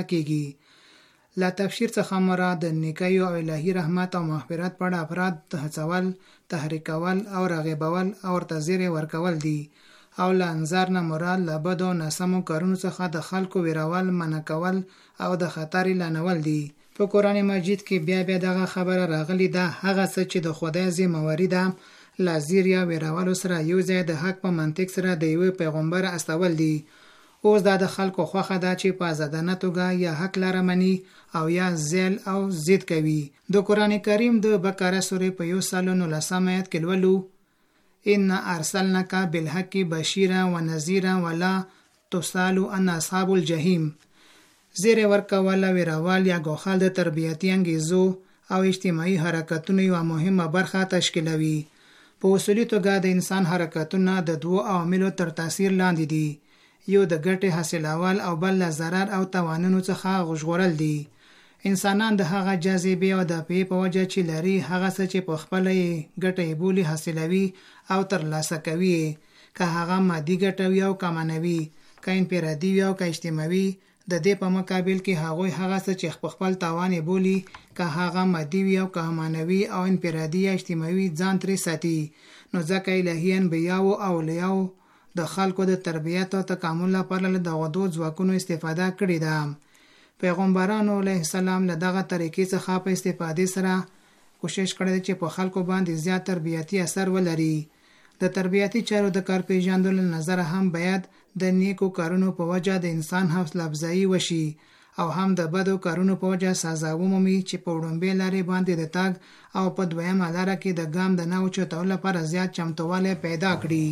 کیږي. له تبشیر څخه مراد د نیکۍ او الهي رحمت او مغفرت په اړه افراد ته هڅول، تحریکول او راغبول او ورته زیری ورکول دي، او له انذار نه مراد له بدو ناسمو کارونو څخه د خلکو ویرول، منع کول او د خطر اعلانول دي. په قرآن مجید کې بیا دغه خبره راغلی ده، هغه څه چې د خدای ذمہواری ده له زیر یا ویرولو سره یو ځای د حق په منطق سره د یو پیغمبر استول دي. اوس دا د خلکو خوخه ده چې په آزادانه توګه یا حق لاره مني او یا ذیل او ضد کوي. د قرآن کریم د بقره سورې په 119 آیت کې لولو: ان ارسلناک بالحق بشیرا ونذیرا ولا تسأل عن اصحاب الجحیم. زیر ورکول، ویرول یا ګوخال د تربیتی انګیزو او اجتماعي حرکتونو یو مهمه برخه تشکیلوي. په اصولي توګه د انسان حرکتونه د دوه عواملو تر تاثیر لاندې دي، یو د ګټې حاصلول او بل له ضرر او تاوانونو څخه غژغورل دي. انسانان د هغه جاذبې او د پی په وجه چې لري هغه څه چې په خپل ګټې بولی حاصلوي او ترلاسه کوي، که هغه مادي ګټه وي او که معنوي، که انفرادي وي او که اجتماعي. د دې په مقابل کې هغوی هغه څه چې خپل تاوان بولی، که هغه مادي وي او که معنوي او انفرادي یا اجتماعي، ځان ترې ساتي. نو ځکه الهي انبیاو او اولیاو د خلکو د تربیت او تکامل لپاره له دغه دوه ځواکونو استفاده کړې ده. پیغمبرانو علیه السلام له دغه طریقې څخه په استفادې سره کوشش کړی چې په خلکو باندې زیات تربیتی اثر ولري. د تربیتی چارو د کار پیژندلو نظر هم باید د نیکو کارونو په وجه د انسان حوصله افزایی وشي او هم د بدو کارونو په وجه سزا ومومي چې په وړاندې لارې باندې د تاګ او په دویمه لاره کې د ګام د نه اوچتولو لپاره زیات چمتووالی پیدا کړي.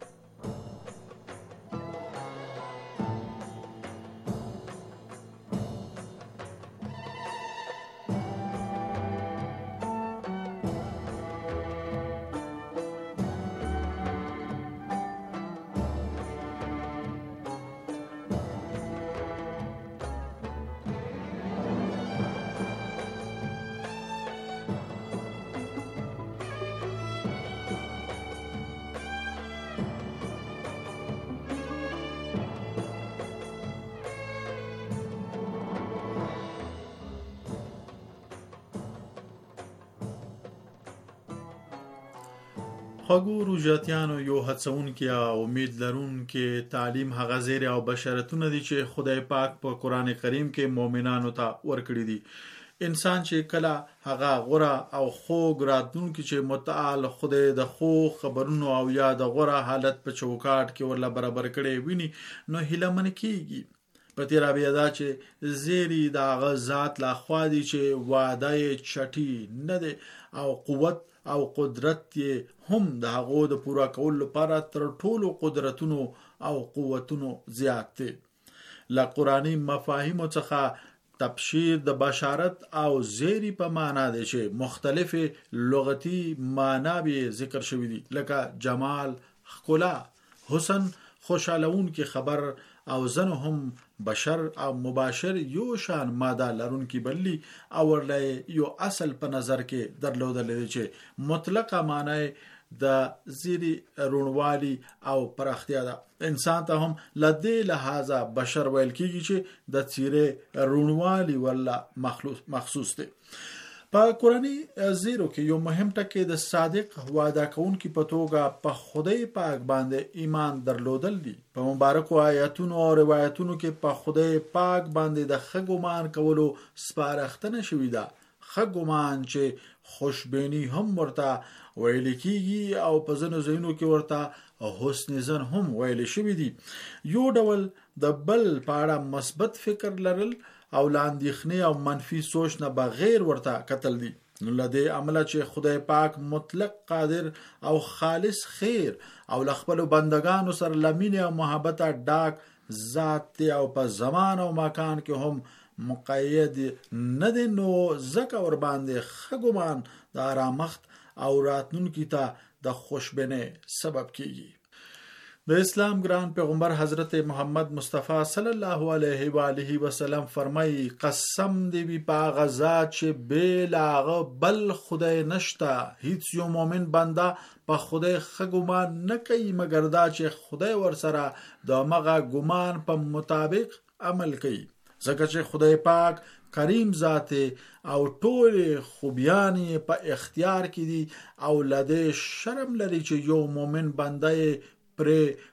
خوږو روژاتیانو یو هڅونکي او امید لرونکي تعلیم هغه زیری او بشارتونه دي چې خدای پاک په قران کریم کې مؤمنانو ته ورکړي دي. انسان چې کله هغه غوره او خوږ راتلونکي چې متعال خدای د خو خبرونو او یا د غوره حالت په چوکاټ کې ورله برابر کړي ویني نو هیله من کیږي. په تیر بیا دا چې زیری د هغه ذات لا خوا دي چې وعده چټي نه دی او قوت او قدرت یې هم د هغه د پورا کول لپاره تر ټولو قدرتونو او قوتونو زیات دي. له قرآنی مفاهیمو څخه تبشیر د بشارت او زیری په معنا دی چې مختلف لغتی معنا به ذکر شوی دي لکه جمال، ښکلا، حسن، خوشالون کی خبر او زنه هم بشر او مباشر یو شان ماده لرونکي بلی او ورله یو اصل په نظر کې درلودل چې مطلقه معنی د زیری رونوالی او پراختیا ده. انسان ته هم لدې لحاظه بشر ویل کیږي چې د چیرې رونوالی ولا مخصوص ده. په قرآنی زیرو کې یو مهم ټکی د صادق وعده کوونکي په توګه په خدای پاک باندې ایمان درلودل دي. په مبارکو آیاتونو او روایتونو کې په خدای پاک باندې د ښه ګمان کولو سپارښتنه شوې ده. ښه ګمان چې خوشبینی هم ورته ویل کیږي او په ځینو ځایونو کې ورته حسن ظن هم ویل شوی دي. یو ډول د بل په اړه مثبت فکر لرل او لاندېخنه او منفي سوچ نه بغیر ورته قتل دي. نو لدې عمله چې خدای پاک مطلق قادر او خالص خیر او لخپل بندگانو سره لمینه او محبت ډاک ذات او په زمان او مکان کې هم مقید نه دي نو زکه ور باندې خګومان د آرامخت او راتلونکي ته د خوشبینه سبب کیږي. د اسلام ګران پیغمبر حضرت محمد مصطفی صلی الله علیه و آله وسلم فرمایي قسم دی بی په غزا چې بلاغه بل خدای نشتا. هیڅ یو مؤمن بنده په خدای خګومان نه کوي مګر دا چې خدای ور سره د مغه ګمان په مطابق عمل کوي. ځکه چې خدای پاک کریم ذات او ټول خوبیان په اختیار کې دي او لده شرم لري چې یو مؤمن بنده پر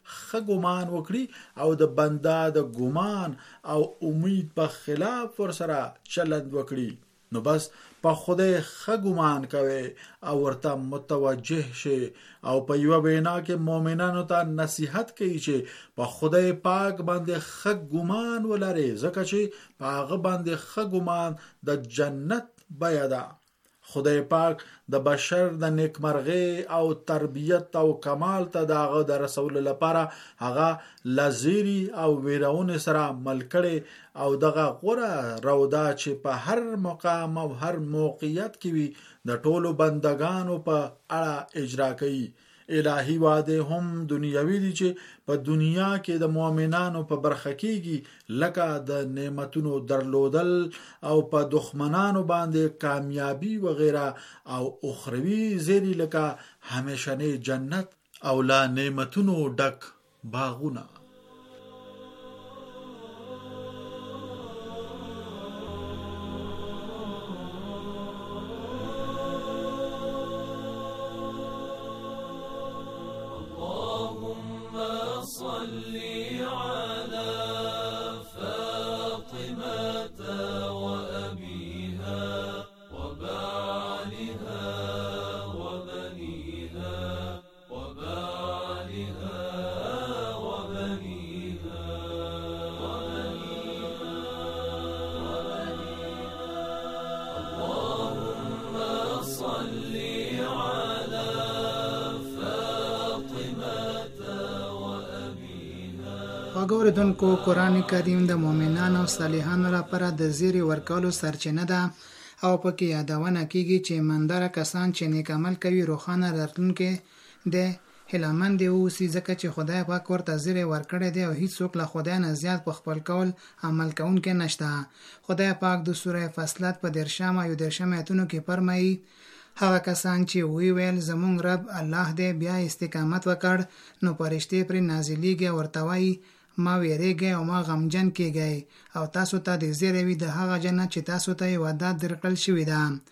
خګومان وکړي او د بنده د ګمان او امید په خلاف ور سره چلند وکړي. نو بس په خدای خګومان کوي او ورته متوجه شي او په یو وینا کې مؤمنانو ته نصیحت کوي چې په خدای پاک باندې خګومان ولري ځکه چې په هغه باندې خګومان د جنت بیا ده. خدای پاک د بشر د نیکمرغي او تربیت او کمال ته دغه د رسول لپاره هغه لزيري او ویرون سره ملکړي او دغه غوړه رودا چې په هر مقام او هر موقعیت کې وي د ټولو بندگانو په اړه اجرا کوي. الهی وعده هم دنیاوی دي چې په دنیا کې د مؤمنانو په برخه کېږي لکه د نعمتونو درلودل او په دښمنانو باندې کامیابی وغیرہ او اخروی زیری لکه همیشنه جنت او لا نعمتونو ډک باغونه. وګوردونکو قران کریم د مؤمنانو او صالحانو لپاره د زیری ورکولو سرچینه ده او پکې یادونه کیږي چې ایماندار کسان چې نیک عمل کوي روخانه راتلونکي د هلمند دی اوسې ځکه چې خدای پاک ورته زیری ورکړی دی او هیڅ څوک له خدای نه زیات په خپل کول عمل کوونکی نشته. خدای پاک د سوره فصلت په 13 آیتونو کې فرمایي هغه کسان چې ویل زمونږ رب الله دې بیا استقامت وکړ نو پرشتي پر نازلېږي ورته وایي ما ویریږي او ما غمجن کېږي او تاسو ته د زیری وي د هغه جنت چې تاسو ته وعده درکړل شوی ده.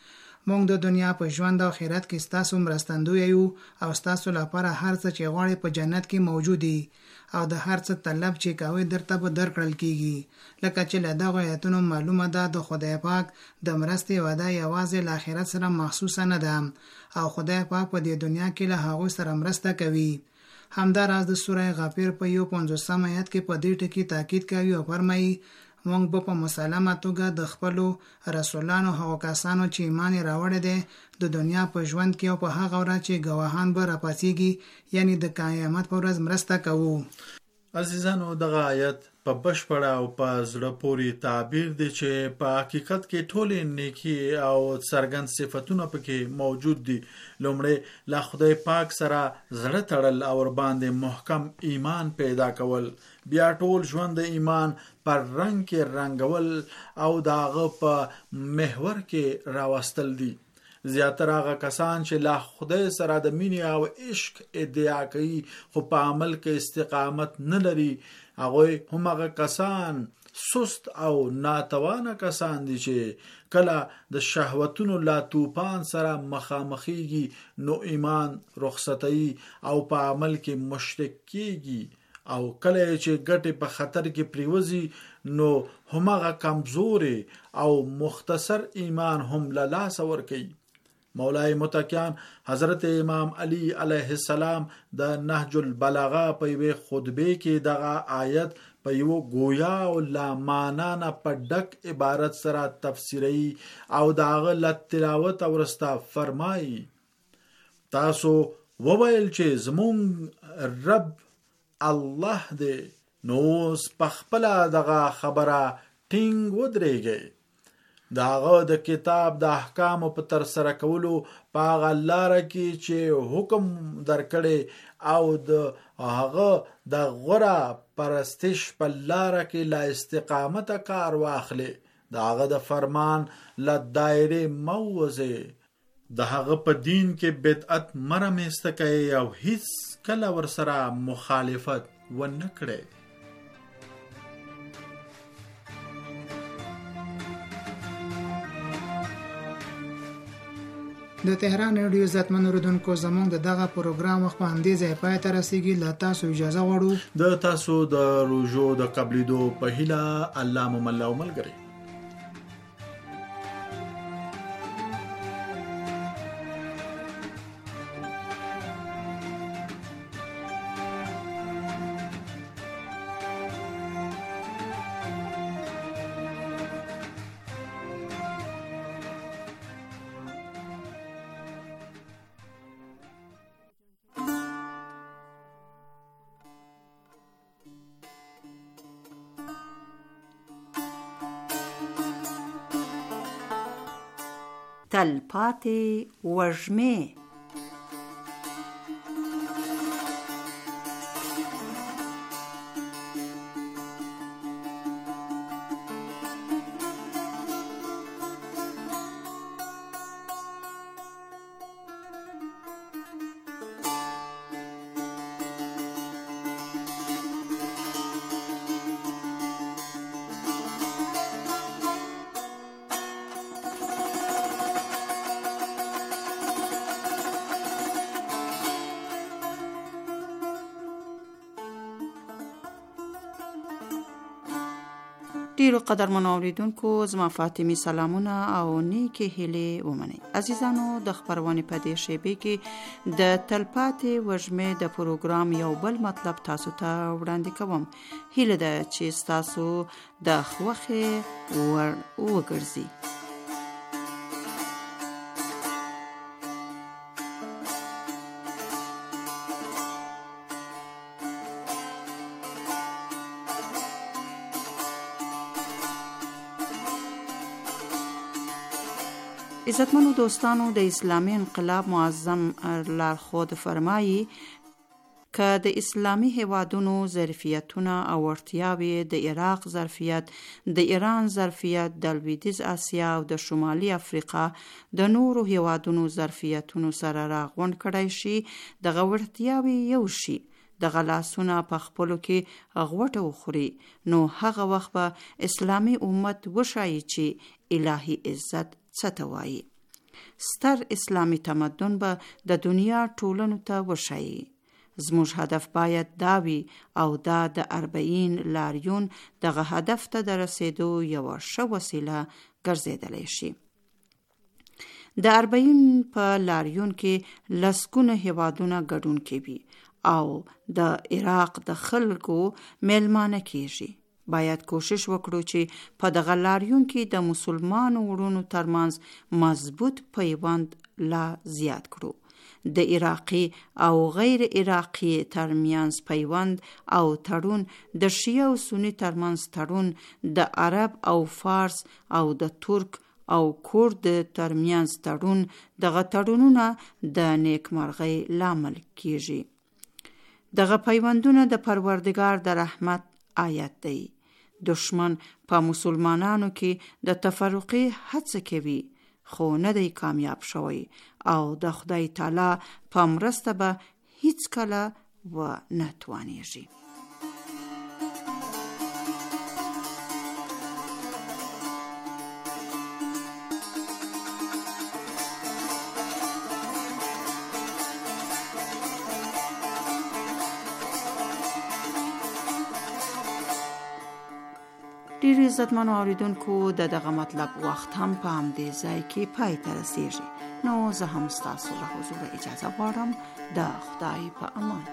مونږ د دنیا په ژوند او آخرت کې ستاسو مرستندوی یو او ستاسو لپاره هر څه چې غواړئ په جنت کې موجود دي او د هر څه طلب چې کوئ درته به درکړل کیږي. لکه چې له دغو آیتونو معلومه ده د خدای پاک د مرستې وعده یوازې له آخرت سره مخصوصه نه ده او خدای پاک په دې دنیا کې له هغوی سره مرسته کوي. همداراز د سوره غافر په 51 آیت کې په دې ټکي تاکید کوي او فرمایي موږ به په مسلمه توګه د خپلو رسولانو هغو کسانو چې ایمان یې راوړی دی د دنیا په ژوند کې او په هغه ورځ چې ګواهان به راپاڅېږي یعنی د قیامت په ورځ مرسته کوو. عزیزانو دغه آیت په بشپړه او په زړه پورې تعبیر دی چې په حقیقت کې ټولې نیکی او څرګند صفتونه پکې موجود دي. لومړی له خدای پاک سره زړه تړل او ور باندې محکم ایمان پیدا کول، بیا ټول ژوند د ایمان پر رنگ کې رنگول او داغه په محور کې راوستل دي. زیاتره هغه کسان چې له خدای سره د مینې او عشق ادعا کوي خو په عمل کې استقامت نه لري، هغه هم هغه کسان سست او ناتوانه کسان دي چې کله د شهوتونو لا توپان سره مخامخېږي نو ایمان رخصتي او په عمل کې مشرک کیږي، او کله چې ګټه په خطر کې پریوزي نو همغه کمزوري او مختصر ایمان هم له لاس ورکي. مولای متکیان حضرت امام علی علیه السلام د نهج البلاغه په یوه خطبه کې دغه آیت په یو گویا او لا معنا نه په ډک عبارت سره تفسیری او دغه تلاوت ورسته فرمایي تاسو وویل چې زمون رب الله دې نو پخپله دغه خبره ټینګ ودرېږي، داغه د کتاب د احکام په تر سره کولو پاغه لار کې چې حکم درکړي او د هغه د غره پرستش په لار کې لا استقامت کار واخلي، داغه د فرمان ل دایره موزه داغه په دین کې بدعت مرم استکای او هیڅ کله ور سره مخالفت ونه کړي. د تهران رادیو عزتمن اوریدونکو زموږ د دغه پروګرام وخت په همدې ځای پای ته رسیږي. له تاسو اجازه غواړو د تاسو د روزو د قبلېدو په هیله الله مو مل او ملګری. تلپاتې وږمې ډیرو قدرمنو اوریدونکو زما فاطمی سلامونه او نیکی هیلې ومنئ. عزیزانو د خبرونه په دې شیبې کې د تلپاتې وږمې د پروګرام یو بل مطلب تاسو ته وړاندې کوم. هیله ده چې تاسو د خوښه وګرځي. عزتمنو دوستانو، د اسلامي انقلاب معظم لارښود فرمایي که د اسلامي هیوادونو ظرفیتونه او وړتیاوې د عراق ظرفیت، د ایران ظرفیت، د لویدیځ اسیا او د شمالي افریقا د نورو هیوادونو ظرفیتونو سره راغونډ کړای شي، دغه وړتیاوې یو شي، دغه لاسونه په خپلو کې غوټه وخوري، نو هغه وخت به اسلامي امت وښایي چې الهي عزت څه ته وایي. ستر اسلامی تمدن به د دنیا ټولنو ته وښایي. زموږ هدف باید دا وي او دا د 40 لاریون دغه هدف ته د رسیدو یوه ښه وسیله ګرځېدلی شي. د 40 په لاریون کې لسګونه هیوادونه ګډون کوي او د عراق د خلکو میلمانه کیږي. باید کوشش وکړو چې په دغه لاریون کې د مسلمانو وروڼو ترمنځ مضبوط پیوند لا زیات کړو. د عراقي او غیر عراقي ترمنځ پیوند او تړون، د شیعه او سنی ترمنځ تړون، د عرب او فارس او د ترک او کورد ترمنځ تړون، دغه تړونونه د نیکمرغۍ لامل کیږي. دغه پیوندونه د پروردګار د رحمت آیت دی. دشمن په مسلمانانو کې د تفرقې هڅه کوي خو نه دی کامیاب شوی او د خدای تعالی په مرسته به هیڅ کله و نه توانیږي. ډیر عزتمنو اوریدونکو، دغه مطلب وخت هم په همدې ځای کې پای ته رسیږي. نو زه هم ستاسو له حضوره اجازه غواړم. د خدای په امان.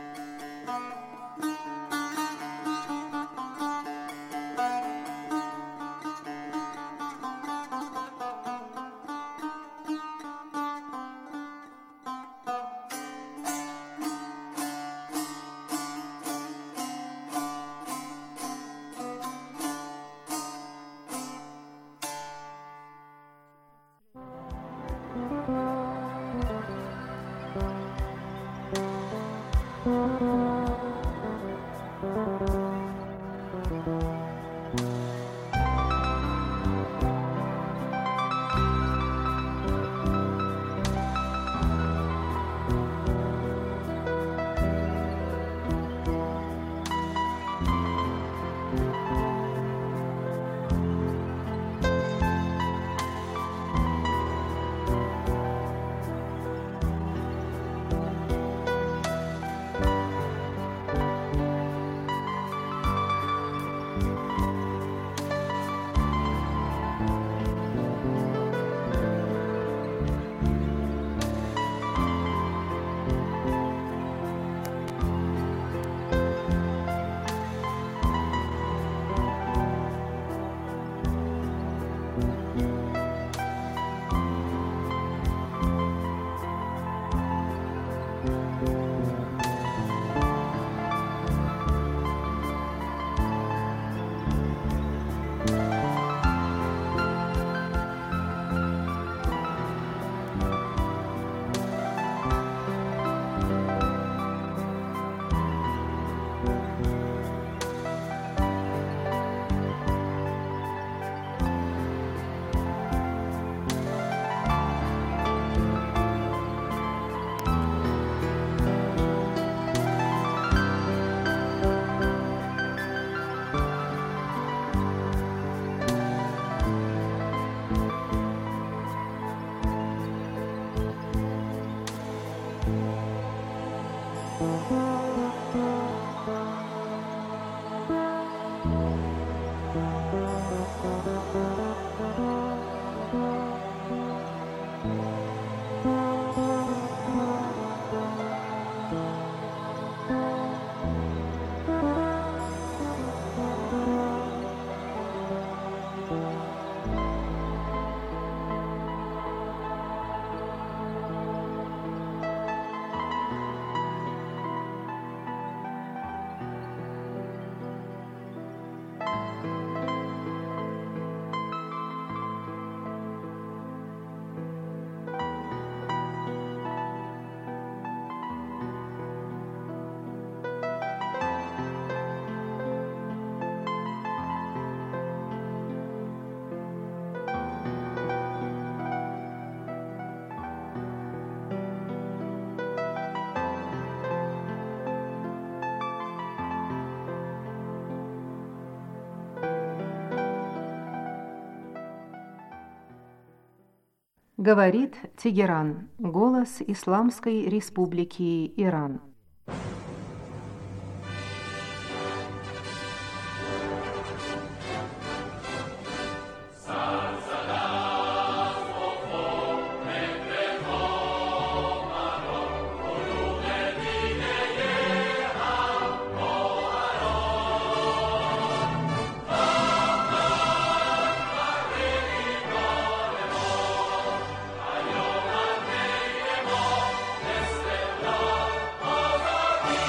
Говорит Тегеран, голос Исламской Республики Иран.